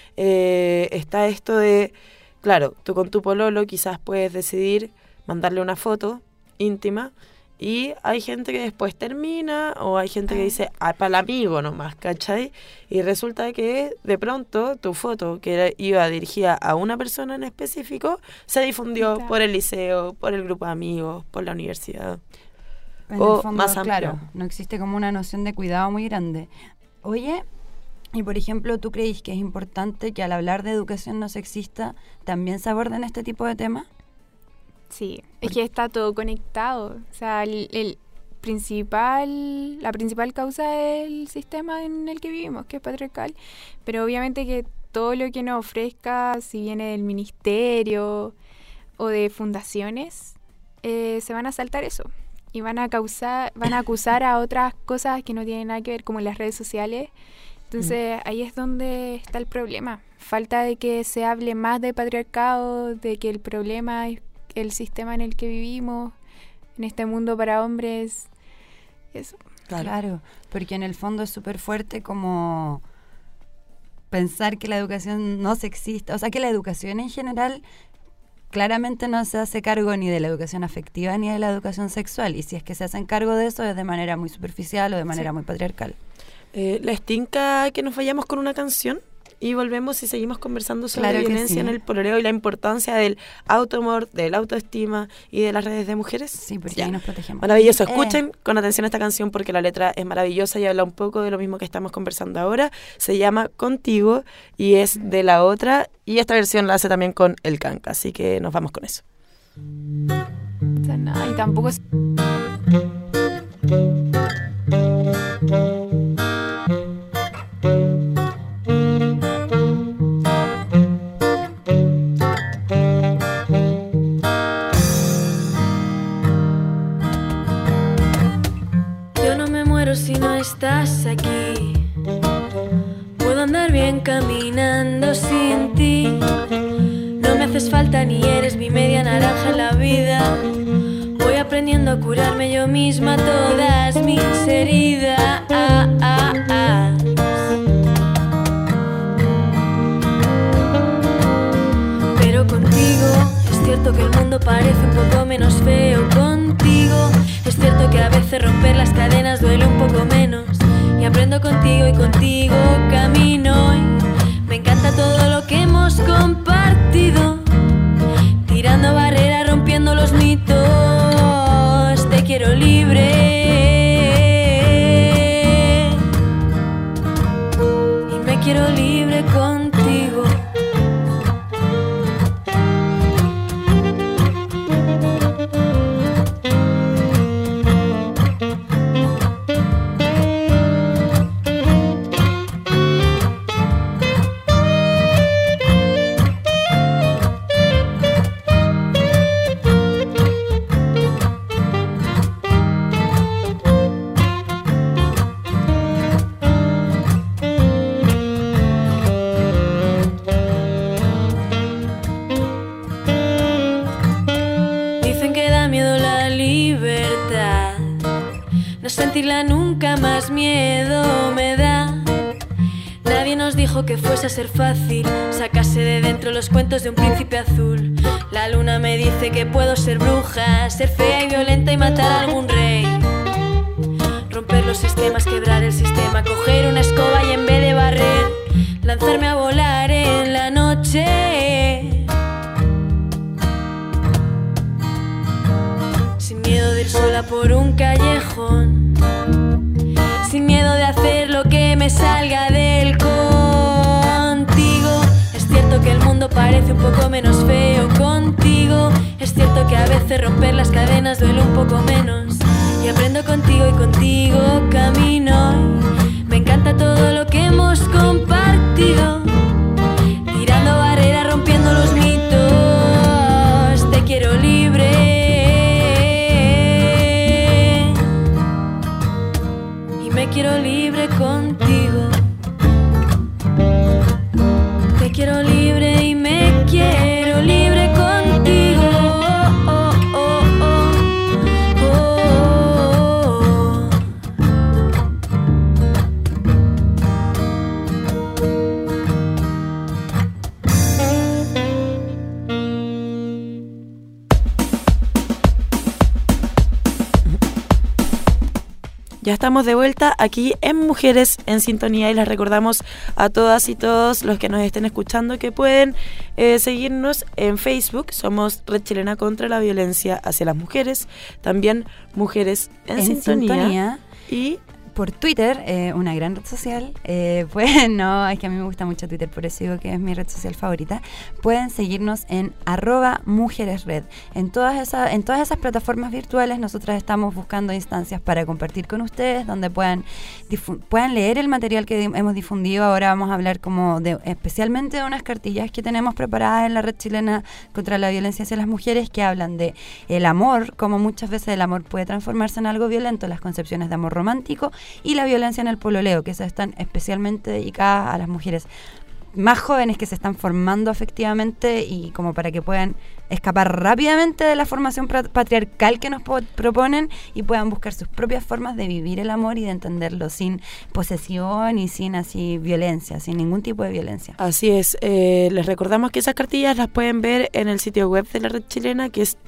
está esto de, claro, tú con tu pololo quizás puedes decidir mandarle una foto íntima, y hay gente que después termina, o hay gente que dice, para el amigo nomás, ¿cachai? Y resulta que de pronto tu foto, que iba dirigida a una persona en específico, se difundió por el liceo, por el grupo de amigos, por la universidad. En el fondo, más amplio. Claro, no existe como una noción de cuidado muy grande. Oye, y por ejemplo, ¿tú crees que es importante que al hablar de educación no sexista también se aborden este tipo de temas? Sí, es que está todo conectado. O sea, la principal causa es el sistema en el que vivimos, que es patriarcal. Pero obviamente que todo lo que nos ofrezca, si viene del ministerio o de fundaciones, se van a saltar eso. Y van a acusar a otras cosas que no tienen nada que ver, como las redes sociales. Entonces, ahí es donde está el problema. Falta de que se hable más de patriarcado, de que el problema es el sistema en el que vivimos, en este mundo para hombres, eso. Claro, porque en el fondo es súper fuerte como pensar que la educación no sexista, o sea que la educación en general claramente no se hace cargo ni de la educación afectiva ni de la educación sexual, y si es que se hacen cargo de eso es de manera muy superficial o de manera muy patriarcal. ¿Les tinca que nos vayamos con una canción? Y volvemos y seguimos conversando sobre la violencia en el pololeo y la importancia del autoamor, de la autoestima y de las redes de mujeres. Sí, porque ahí nos protegemos. Maravilloso. Escuchen con atención esta canción porque la letra es maravillosa y habla un poco de lo mismo que estamos conversando ahora. Se llama Contigo y es de La Otra, y esta versión la hace también con El Canca, así que nos vamos con eso. Y tampoco es... Si no estás aquí, puedo andar bien caminando sin ti. No me haces falta ni eres mi media naranja en la vida. Voy aprendiendo a curarme yo misma todas mis heridas. Pero contigo es cierto que el mundo parece un poco menos feo. Contigo es cierto que a veces romper las cadenas duele un poco menos. Y aprendo contigo y contigo camino. Y me encanta todo lo que hemos compartido, tirando barreras, rompiendo los mitos. Te quiero libre y me quiero libre contigo. Sentirla nunca más miedo me da. Nadie nos dijo que fuese a ser fácil sacarse de dentro los cuentos de un príncipe azul. La luna me dice que puedo ser bruja, ser fea y violenta y matar a algún rey. Romper los sistemas, quebrar el sistema, coger me salga del contigo. Es cierto que el mundo parece un poco menos feo contigo. Es cierto que a veces romper las cadenas duele un poco menos. Y aprendo contigo y contigo camino. Me encanta todo lo que hemos compartido. Tirando barreras, rompiendo los mitos. Te quiero libre. Y me quiero libre contigo. Te quiero libre y me quiero libre contigo. Oh, oh, oh, oh, oh. Ya estamos de vuelta aquí en Mujeres en Sintonía y les recordamos a todas y todos los que nos estén escuchando que pueden seguirnos en Facebook. Somos Red Chilena contra la Violencia hacia las Mujeres. También Mujeres en Sintonía. Y por Twitter, una gran red social. Pues no, es que a mí me gusta mucho Twitter, por eso digo que es mi red social favorita. Pueden seguirnos en @mujeresred. En todas esas plataformas virtuales nosotras estamos buscando instancias para compartir con ustedes, donde puedan leer el material que hemos difundido. Ahora vamos a hablar especialmente de unas cartillas que tenemos preparadas en la Red Chilena contra la Violencia hacia las Mujeres, que hablan de el amor, como muchas veces el amor puede transformarse en algo violento, las concepciones de amor romántico y la violencia en el pololeo, que esas están especialmente dedicadas a las mujeres más jóvenes que se están formando afectivamente y como para que puedan escapar rápidamente de la formación patriarcal que nos proponen y puedan buscar sus propias formas de vivir el amor y de entenderlo sin posesión y sin así violencia, sin ningún tipo de violencia. Así es, les recordamos que esas cartillas las pueden ver en el sitio web de la Red Chilena, que es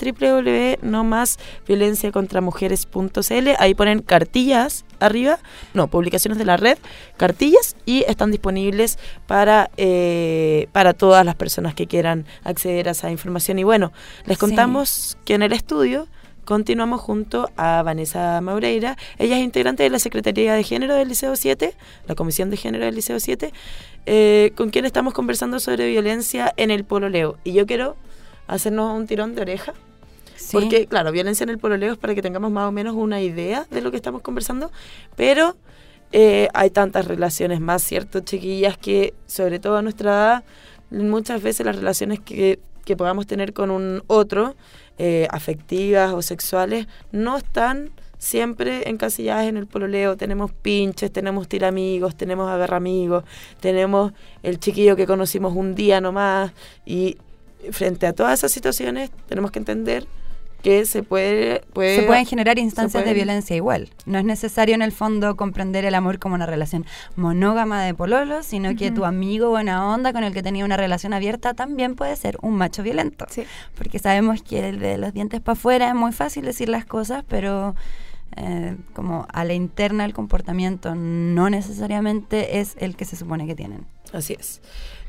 www.nomasviolenciacontramujeres.cl. Ahí ponen cartillas arriba, publicaciones de la red, cartillas, y están disponibles para todas las personas que quieran acceder a esa información. Y bueno, les contamos que en el estudio continuamos junto a Vanessa Maureira. Ella es integrante de la Secretaría de Género del Liceo 7, la Comisión de Género del Liceo 7, con quien estamos conversando sobre violencia en el pololeo. Y yo quiero hacernos un tirón de oreja, porque, claro, violencia en el pololeo es para que tengamos más o menos una idea de lo que estamos conversando, pero hay tantas relaciones más, ¿cierto, chiquillas? Que, sobre todo a nuestra edad, muchas veces las relaciones que podamos tener con un otro, afectivas o sexuales, no están siempre encasilladas en el pololeo. Tenemos pinches, tenemos tiramigos, tenemos agarramigos, tenemos el chiquillo que conocimos un día nomás, y frente a todas esas situaciones tenemos que entender que se pueden generar instancias de violencia igual. No es necesario en el fondo comprender el amor como una relación monógama de pololos, sino que tu amigo buena onda con el que tenía una relación abierta también puede ser un macho violento. Sí. Porque sabemos que el de los dientes para afuera es muy fácil decir las cosas, pero como a la interna el comportamiento no necesariamente es el que se supone que tienen. Así es.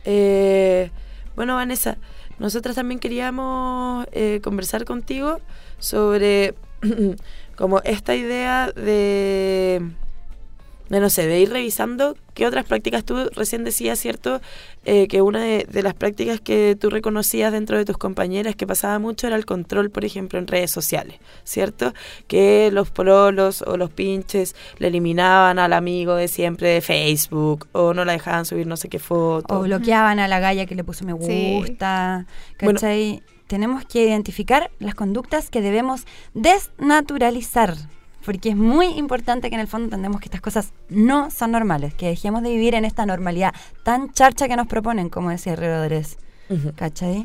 Bueno, Vanessa, nosotras también queríamos conversar contigo sobre como esta idea de ir revisando qué otras prácticas. Tú recién decías, ¿cierto?, que una de las prácticas que tú reconocías dentro de tus compañeras que pasaba mucho era el control, por ejemplo, en redes sociales, ¿cierto? Que los pololos o los pinches le eliminaban al amigo de siempre de Facebook, o no la dejaban subir no sé qué foto. O bloqueaban a la galla que le puso me gusta, ¿cachai? Bueno, tenemos que identificar las conductas que debemos desnaturalizar, porque es muy importante que en el fondo entendamos que estas cosas no son normales, que dejemos de vivir en esta normalidad tan charcha que nos proponen, como decía Rodríguez, ¿cachai?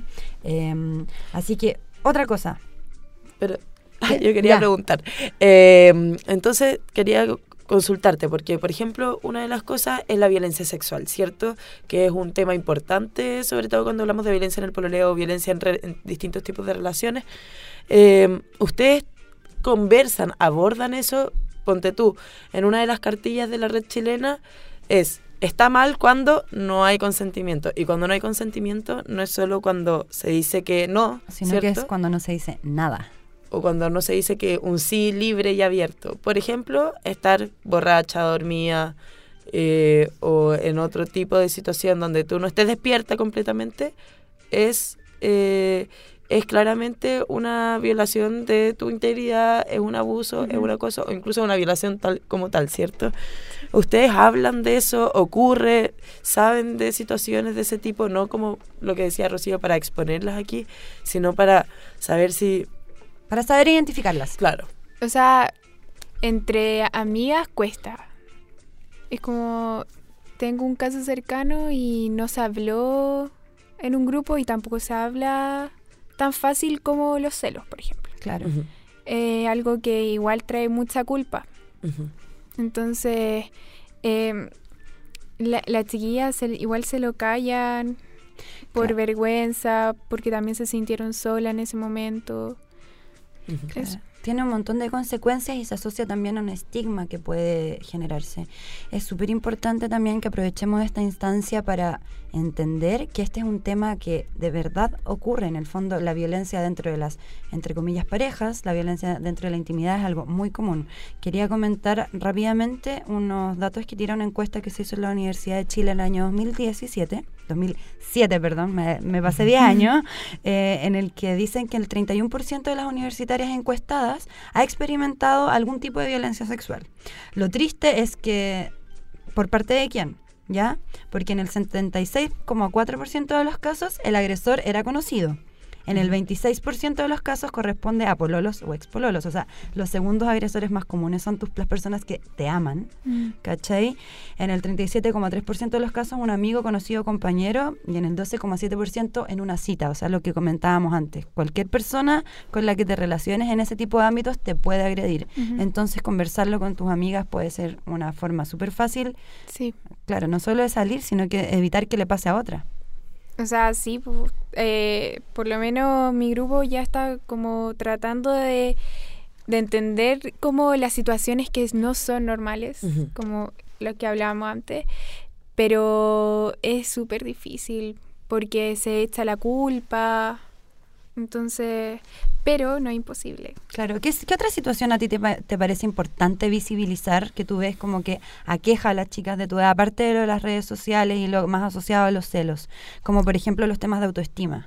Así que, otra cosa. Pero yo quería preguntar. Entonces, quería consultarte, porque, por ejemplo, una de las cosas es la violencia sexual, ¿cierto? Que es un tema importante, sobre todo cuando hablamos de violencia en el pololeo, violencia en distintos tipos de relaciones. ¿Ustedes conversan, abordan eso? Ponte tú, en una de las cartillas de la Red Chilena está mal cuando no hay consentimiento, y cuando no hay consentimiento no es solo cuando se dice que no, sino ¿cierto? Que es cuando no se dice nada. O cuando no se dice que un sí libre y abierto. Por ejemplo, estar borracha, dormida, o en otro tipo de situación donde tú no estés despierta completamente, es claramente una violación de tu integridad, es un abuso, es una cosa, o incluso una violación tal como tal, ¿cierto? ¿Ustedes hablan de eso? ¿Ocurre? ¿Saben de situaciones de ese tipo? No como lo que decía Rocío para exponerlas aquí, sino para saber si... Para saber identificarlas. Claro. O sea, entre amigas cuesta. Es como, tengo un caso cercano y no se habló en un grupo y tampoco se habla tan fácil como los celos, por ejemplo. Claro. Algo que igual trae mucha culpa. Entonces, las chiquillas igual se lo callan por vergüenza, porque también se sintieron solas en ese momento. Eso. Tiene un montón de consecuencias y se asocia también a un estigma que puede generarse. Es súper importante también que aprovechemos esta instancia para entender que este es un tema que de verdad ocurre. En el fondo, la violencia dentro de las, entre comillas, parejas, la violencia dentro de la intimidad es algo muy común. Quería comentar rápidamente unos datos que tira una encuesta que se hizo en la Universidad de Chile en el año 2007, me pasé 10 años, en el que dicen que el 31% de las universitarias encuestadas ha experimentado algún tipo de violencia sexual. Lo triste es que, ¿por parte de quién? ¿Ya? Porque en el 76,4% de los casos el agresor era conocido. En el 26% de los casos corresponde a pololos o expololos. O sea, los segundos agresores más comunes son las personas que te aman, ¿cachai? En el 37,3% de los casos un amigo, conocido, compañero, y en el 12,7% en una cita. O sea, lo que comentábamos antes. Cualquier persona con la que te relaciones en ese tipo de ámbitos te puede agredir. Entonces, conversarlo con tus amigas puede ser una forma súper fácil. Sí. Claro, no solo de salir, sino que evitar que le pase a otra. O sea, sí, por lo menos mi grupo ya está como tratando de entender como las situaciones que no son normales, como lo que hablábamos antes, pero es súper difícil porque se echa la culpa, entonces, pero no es imposible. Claro, ¿qué otra situación a ti te parece importante visibilizar, que tú ves como que aqueja a las chicas de tu edad, aparte de lo de las redes sociales y lo más asociado a los celos, como por ejemplo los temas de autoestima?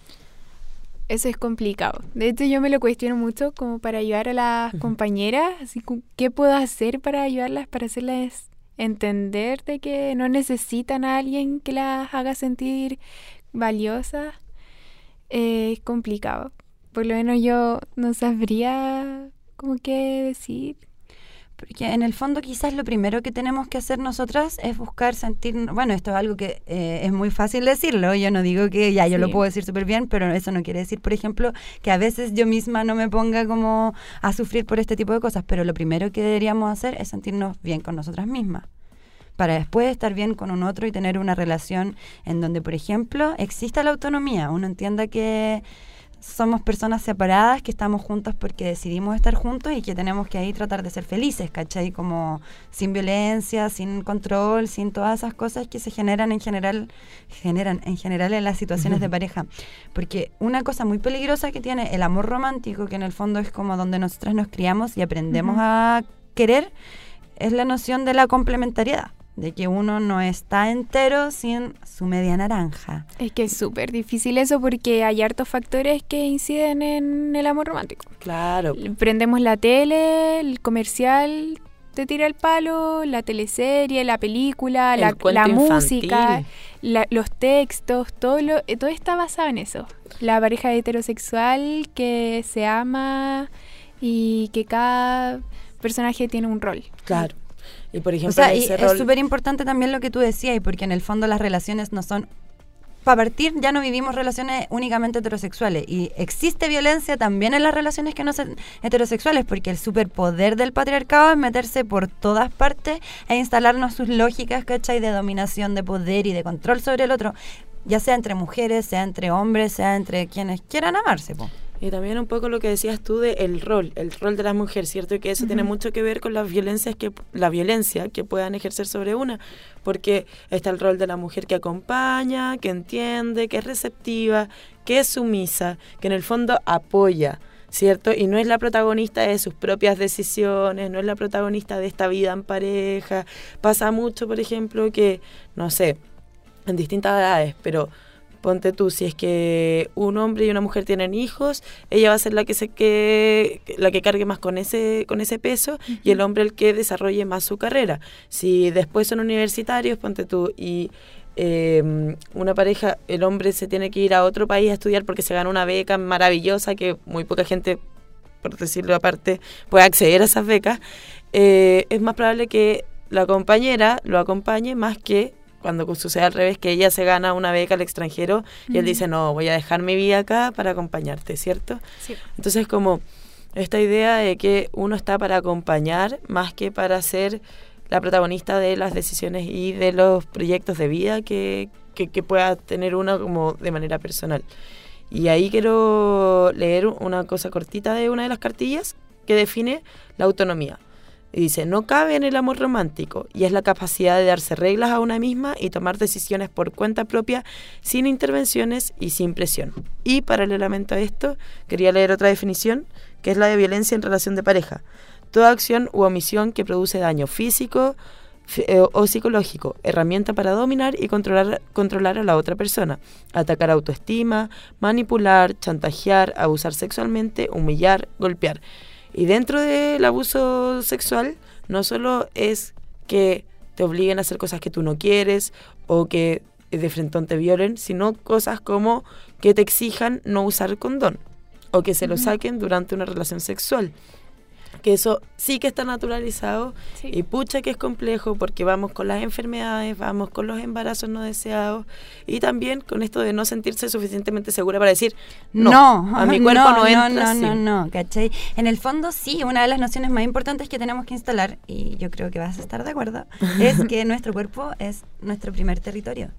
Eso es complicado. De hecho, yo me lo cuestiono mucho como para ayudar a las compañeras, así ¿qué puedo hacer para ayudarlas, para hacerlas entender de que no necesitan a alguien que las haga sentir valiosas? Es complicado. Por lo menos yo no sabría cómo qué decir. Porque en el fondo quizás lo primero que tenemos que hacer nosotras es buscar sentir... Bueno, esto es algo que es muy fácil decirlo. Yo no digo que yo lo puedo decir súper bien, pero eso no quiere decir, por ejemplo, que a veces yo misma no me ponga como a sufrir por este tipo de cosas. Pero lo primero que deberíamos hacer es sentirnos bien con nosotras mismas, para después estar bien con un otro y tener una relación en donde, por ejemplo, exista la autonomía. Uno entienda que somos personas separadas, que estamos juntas porque decidimos estar juntos y que tenemos que ahí tratar de ser felices, ¿cachai? Como sin violencia, sin control, sin todas esas cosas que se generan en general en las situaciones de pareja. Porque una cosa muy peligrosa que tiene el amor romántico, que en el fondo es como donde nosotras nos criamos y aprendemos a querer, es la noción de la complementariedad, de que uno no está entero sin su media naranja. Es que es súper difícil eso porque hay hartos factores que inciden en el amor romántico. Claro. Prendemos la tele, el comercial te tira el palo, la teleserie, la película, la música, los textos, todo está basado en eso. La pareja heterosexual que se ama y que cada personaje tiene un rol. Claro. Y por ejemplo, o sea, y es súper importante también lo que tú decías, y porque en el fondo las relaciones no son... Para partir, ya no vivimos relaciones únicamente heterosexuales, y existe violencia también en las relaciones que no son heterosexuales, porque el superpoder del patriarcado es meterse por todas partes e instalarnos sus lógicas, ¿cachai? De dominación, de poder y de control sobre el otro, ya sea entre mujeres, sea entre hombres, sea entre quienes quieran amarse, po. Y también un poco lo que decías tú de el rol de la mujer, ¿cierto? Y que eso tiene mucho que ver con la violencia que puedan ejercer sobre una, porque está el rol de la mujer que acompaña, que entiende, que es receptiva, que es sumisa, que en el fondo apoya, ¿cierto? Y no es la protagonista de sus propias decisiones, no es la protagonista de esta vida en pareja. Pasa mucho, por ejemplo, que, no sé, en distintas edades, pero ponte tú, si es que un hombre y una mujer tienen hijos, ella va a ser la que cargue más con ese peso, y el hombre el que desarrolle más su carrera. Si después son universitarios, ponte tú, y una pareja, el hombre se tiene que ir a otro país a estudiar porque se gana una beca maravillosa que muy poca gente, por decirlo aparte, puede acceder a esas becas, es más probable que la compañera lo acompañe más que cuando sucede al revés, que ella se gana una beca al extranjero y él dice, no, voy a dejar mi vida acá para acompañarte, ¿cierto? Sí. Entonces, como esta idea de que uno está para acompañar más que para ser la protagonista de las decisiones y de los proyectos de vida que pueda tener uno como de manera personal. Y ahí quiero leer una cosa cortita de una de las cartillas que define la autonomía. Y dice, no cabe en el amor romántico, y es la capacidad de darse reglas a una misma y tomar decisiones por cuenta propia, sin intervenciones y sin presión. Y paralelamente a esto, quería leer otra definición, que es la de violencia en relación de pareja. Toda acción u omisión que produce daño físico o psicológico, herramienta para dominar y controlar a la otra persona, atacar autoestima, manipular, chantajear, abusar sexualmente, humillar, golpear. Y dentro del abuso sexual, no solo es que te obliguen a hacer cosas que tú no quieres o que de frentón te violen, sino cosas como que te exijan no usar condón o que se lo saquen durante una relación sexual. Que eso sí que está naturalizado, sí. Y pucha que es complejo porque vamos con las enfermedades, vamos con los embarazos no deseados y también con esto de no sentirse suficientemente segura para decir no a mi cuerpo no entra. No, ¿cachai? En el fondo sí, una de las nociones más importantes que tenemos que instalar, y yo creo que vas a estar de acuerdo, es que nuestro cuerpo es nuestro primer territorio.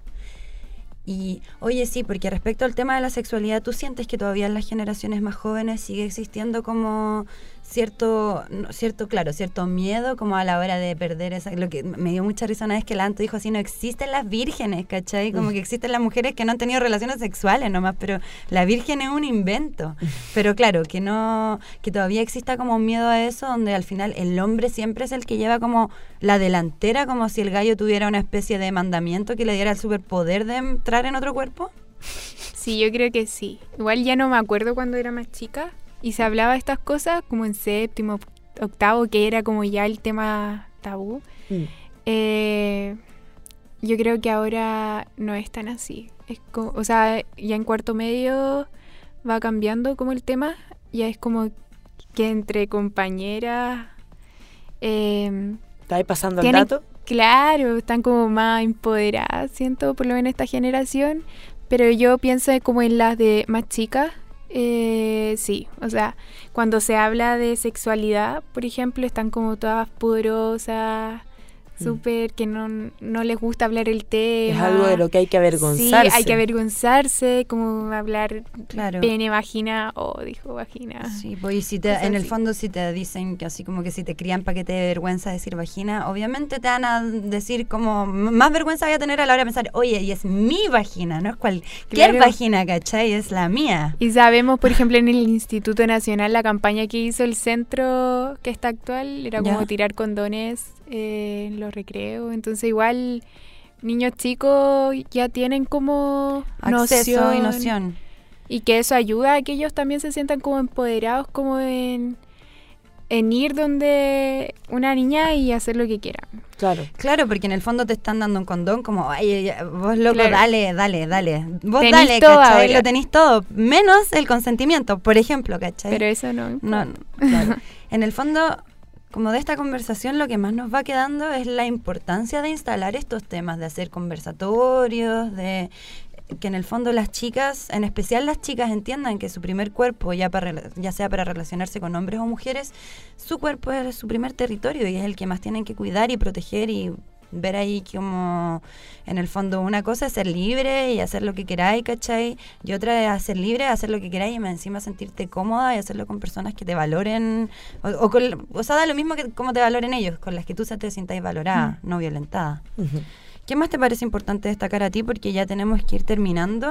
Y, oye, sí, porque respecto al tema de la sexualidad, ¿tú sientes que todavía en las generaciones más jóvenes sigue existiendo como cierto miedo como a la hora de perder esa? Lo que me dio mucha risa una vez que la Anto dijo así, no existen las vírgenes, ¿cachai? Como que existen las mujeres que no han tenido relaciones sexuales nomás, pero la virgen es un invento. Pero claro, que todavía exista como un miedo a eso, donde al final el hombre siempre es el que lleva como la delantera, como si el gallo tuviera una especie de mandamiento que le diera el superpoder de entrar en otro cuerpo. Sí, yo creo que sí. Igual ya no me acuerdo cuando era más chica y se hablaba de estas cosas como en séptimo, octavo, que era como ya el tema tabú. Yo creo que ahora no es tan así. O sea, ya en cuarto medio va cambiando como el tema. Ya es como que entre compañeras... ¿Está ahí pasando el dato? Claro, están como más empoderadas, siento, por lo menos esta generación. Pero yo pienso como en las de más chicas. Sí, o sea, cuando se habla de sexualidad, por ejemplo, están como todas pudorosas, súper que no les gusta hablar el tema. Es algo de lo que hay que avergonzarse. Sí, hay que avergonzarse, como hablar pene, vagina, dijo vagina. Sí, pues y en el fondo si te dicen que así como que si te crían para que te dé vergüenza decir vagina, obviamente te van a decir como más vergüenza voy a tener a la hora de pensar, oye, y es mi vagina, no es cualquier vagina, ¿cachai? Es la mía. Y sabemos, por ejemplo, en el Instituto Nacional, la campaña que hizo el centro que está actual era como tirar condones en los recreos, entonces igual niños chicos ya tienen como acceso y noción, y que eso ayuda a que ellos también se sientan como empoderados, como en ir donde una niña y hacer lo que quieran. Claro, porque en el fondo te están dando un condón como, ay, vos loco, dale, vos tenís dale, todo, ¿cachai? ahora. Lo tenés todo, menos el consentimiento, por ejemplo, ¿cachai? Pero eso no. Claro. En el fondo, como de esta conversación lo que más nos va quedando es la importancia de instalar estos temas, de hacer conversatorios, de que en el fondo las chicas, en especial las chicas, entiendan que su primer cuerpo, ya sea para relacionarse con hombres o mujeres, su cuerpo es su primer territorio y es el que más tienen que cuidar y proteger y ver ahí como en el fondo una cosa es ser libre y hacer lo que queráis, ¿cachai? Y otra es ser libre, hacer lo que queráis y encima sentirte cómoda y hacerlo con personas que te valoren o sea, da lo mismo que cómo te valoren ellos, con las que tú te sientas valorada, no violentada. ¿Qué más te parece importante destacar a ti? Porque ya tenemos que ir terminando.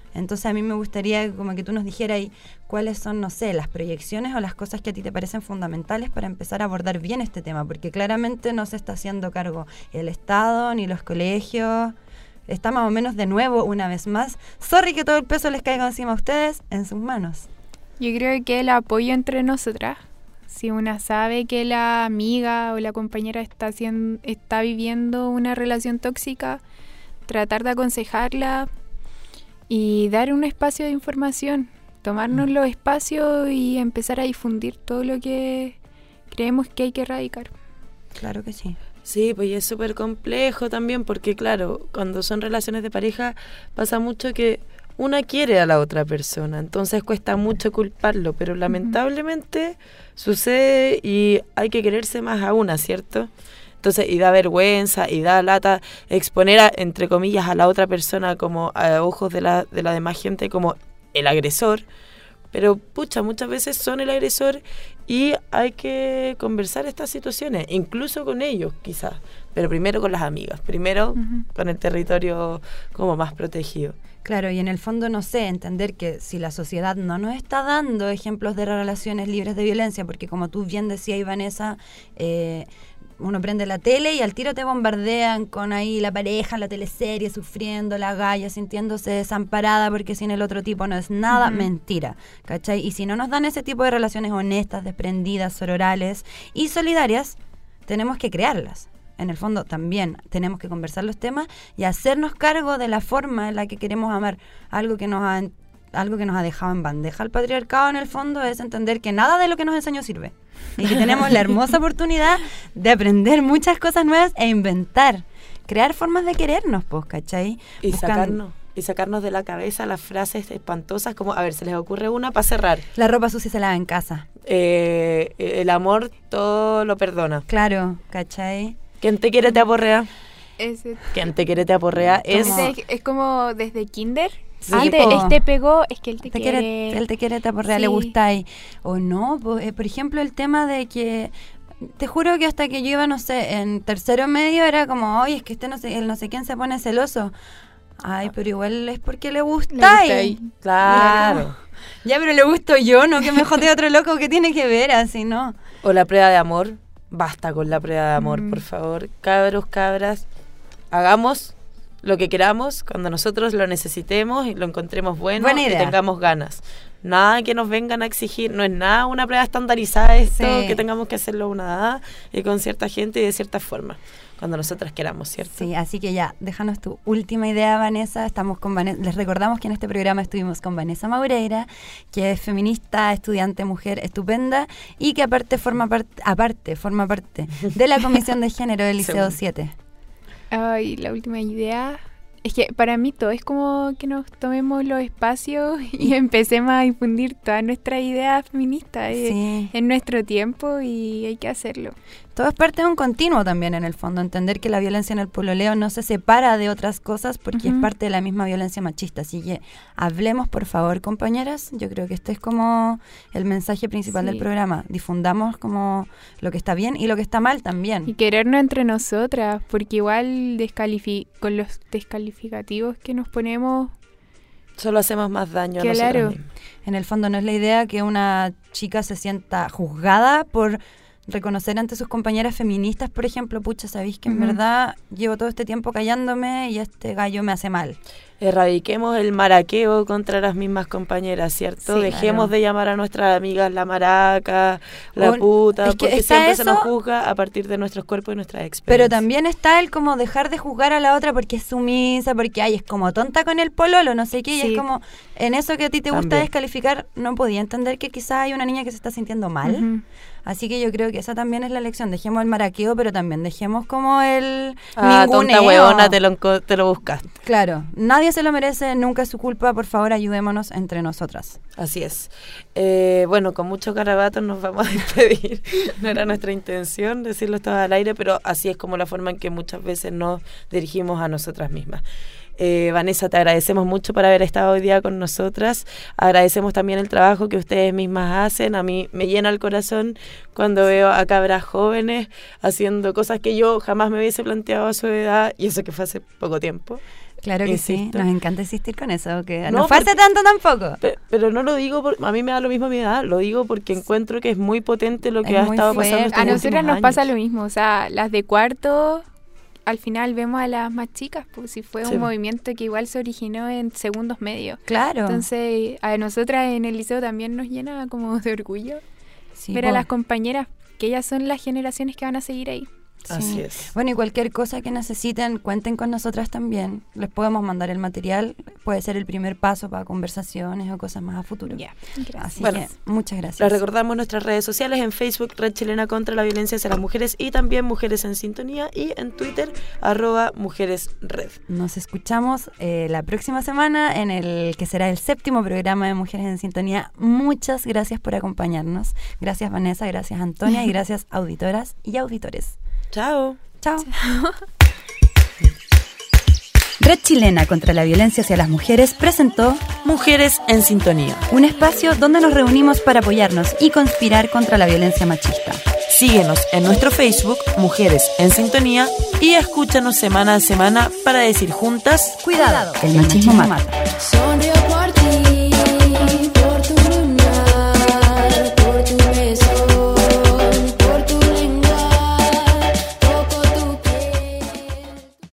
Entonces a mí me gustaría como que tú nos dijeras cuáles son, no sé, las proyecciones o las cosas que a ti te parecen fundamentales para empezar a abordar bien este tema, porque claramente no se está haciendo cargo el Estado ni los colegios. Está más o menos de nuevo, una vez más. Sorry que todo el peso les caiga encima a ustedes, en sus manos. Yo creo que el apoyo entre nosotras, si una sabe que la amiga o la compañera está viviendo una relación tóxica, tratar de aconsejarla y dar un espacio de información, tomarnos los espacios y empezar a difundir todo lo que creemos que hay que erradicar. Claro que sí. Sí, pues y es súper complejo también porque, claro, cuando son relaciones de pareja pasa mucho que una quiere a la otra persona, entonces cuesta mucho culparlo, pero lamentablemente sucede y hay que quererse más a una, ¿cierto? Entonces, y da vergüenza, y da lata exponer, entre comillas, a la otra persona como a ojos de la demás gente como el agresor, pero pucha, muchas veces son el agresor y hay que conversar estas situaciones, incluso con ellos quizás, pero primero con las amigas, primero con el territorio como más protegido. Claro, y en el fondo, no sé, entender que si la sociedad no nos está dando ejemplos de relaciones libres de violencia, porque como tú bien decías, Vanessa, uno prende la tele y al tiro te bombardean con ahí la pareja, la teleserie, sufriendo, la galla, sintiéndose desamparada porque sin el otro tipo no es nada, mentira, ¿cachai? Y si no nos dan ese tipo de relaciones honestas, desprendidas, sororales y solidarias, tenemos que crearlas. En el fondo también tenemos que conversar los temas y hacernos cargo de la forma en la que queremos amar. Algo que nos ha dejado en bandeja el patriarcado en el fondo es entender que nada de lo que nos enseñó sirve. Y que tenemos la hermosa oportunidad de aprender muchas cosas nuevas e inventar, crear formas de querernos, pues, ¿cachai? Y sacarnos de la cabeza las frases espantosas como, a ver, se les ocurre una para cerrar. La ropa sucia se lava en casa. El amor todo lo perdona. Claro, ¿cachai? Quien te quiere te aporrea. Quien te quiere te aporrea es como desde kinder. Sí, él te pegó, es que él te quiere. Él te quiere, te aporrea, sí. Le gusta y, o no, por ejemplo, el tema de que te juro que hasta que yo iba, no sé, en tercero medio era como, oye, es que el no sé quién se pone celoso. Ay, pero igual es porque le gusta. Claro. Ya, pero le gusto yo, no que me jode otro loco, que tiene que ver así, ¿no? O la prueba de amor. Basta con la prueba de amor, por favor. Cabros, cabras, hagamos lo que queramos cuando nosotros lo necesitemos y lo encontremos bueno y tengamos ganas. Nada que nos vengan a exigir, no es nada una prueba estandarizada esto, que tengamos que hacerlo una edad y con cierta gente y de cierta forma, cuando nosotras queramos, ¿cierto? Sí, así que ya, déjanos tu última idea, Vanessa. Estamos con Vanessa. Les recordamos que en este programa estuvimos con Vanessa Maureira, que es feminista, estudiante, mujer estupenda y que aparte forma parte de la Comisión de Género del Liceo 7. Ay, la última idea es que para mí todo es como que nos tomemos los espacios y empecemos a difundir todas nuestras ideas feministas en nuestro tiempo y hay que hacerlo. Todo es parte de un continuo también en el fondo, entender que la violencia en el pololeo no se separa de otras cosas porque es parte de la misma violencia machista. Así que hablemos, por favor, compañeras. Yo creo que este es como el mensaje principal del programa. Difundamos como lo que está bien y lo que está mal también. Y querernos entre nosotras, porque igual con los descalificativos que nos ponemos solo hacemos más daño a nosotros mismos. En el fondo no es la idea que una chica se sienta juzgada por reconocer ante sus compañeras feministas, por ejemplo, pucha, sabéis que en verdad llevo todo este tiempo callándome y este gallo me hace mal. Erradiquemos el maraqueo contra las mismas compañeras, ¿cierto? Sí, dejemos de llamar a nuestras amigas la maraca, la puta, porque siempre se nos juzga a partir de nuestros cuerpos y nuestras experiencias. Pero también está el como dejar de juzgar a la otra porque es sumisa, porque es como tonta con el pololo, no sé qué, y es como en eso que a ti te gusta descalificar, no podía entender que quizás hay una niña que se está sintiendo mal. Así que yo creo que esa también es la lección. Dejemos el maraqueo, pero también dejemos como el ninguneo. Tonta huevona, te lo buscaste. Claro, nadie se lo merece, nunca es su culpa. Por favor, ayudémonos entre nosotras. Así es. Bueno, con mucho garabato nos vamos a despedir. No era nuestra intención decirlo todo al aire, pero así es como la forma en que muchas veces nos dirigimos a nosotras mismas. Vanessa, te agradecemos mucho por haber estado hoy día con nosotras. Agradecemos también el trabajo que ustedes mismas hacen. A mí me llena el corazón cuando veo a cabras jóvenes haciendo cosas que yo jamás me hubiese planteado a su edad, y eso que fue hace poco tiempo. Claro que Insisto. sí, nos encanta insistir con eso, que No, no fuerce tanto tampoco. Pero no lo digo, a mí me da lo mismo a mi edad, lo digo porque encuentro que es muy potente lo que Es ha muy estado fuerte. pasando estos A nosotras últimos nos pasa años. lo mismo, o sea, las de cuarto, al final vemos a las más chicas, pues si fue Sí. un movimiento que igual se originó en segundos medios. Claro. Entonces, a nosotras en el liceo también nos llena como de orgullo Sí, ver a po. las compañeras, que ellas son las generaciones que van a seguir ahí. Sí. Así es. Bueno, y cualquier cosa que necesiten, cuenten con nosotras también. Les podemos mandar el material. Puede ser el primer paso para conversaciones o cosas más a futuro. Gracias. Así Bueno, que muchas gracias. Les recordamos nuestras redes sociales en Facebook, Red Chilena contra la Violencia hacia las Mujeres y también Mujeres en Sintonía y en Twitter, @mujeresred. Nos escuchamos la próxima semana en el que será el 7º programa de Mujeres en Sintonía. Muchas gracias por acompañarnos. Gracias Vanessa, gracias Antonia y gracias auditoras y auditores. Chao. Chao. Red Chilena contra la Violencia hacia las Mujeres presentó Mujeres en Sintonía. un espacio donde nos reunimos para apoyarnos y conspirar contra la violencia machista. Síguenos en nuestro Facebook, Mujeres en Sintonía, y escúchanos semana a semana para decir juntas: Cuidado, el machismo mata. Sonrío por ti.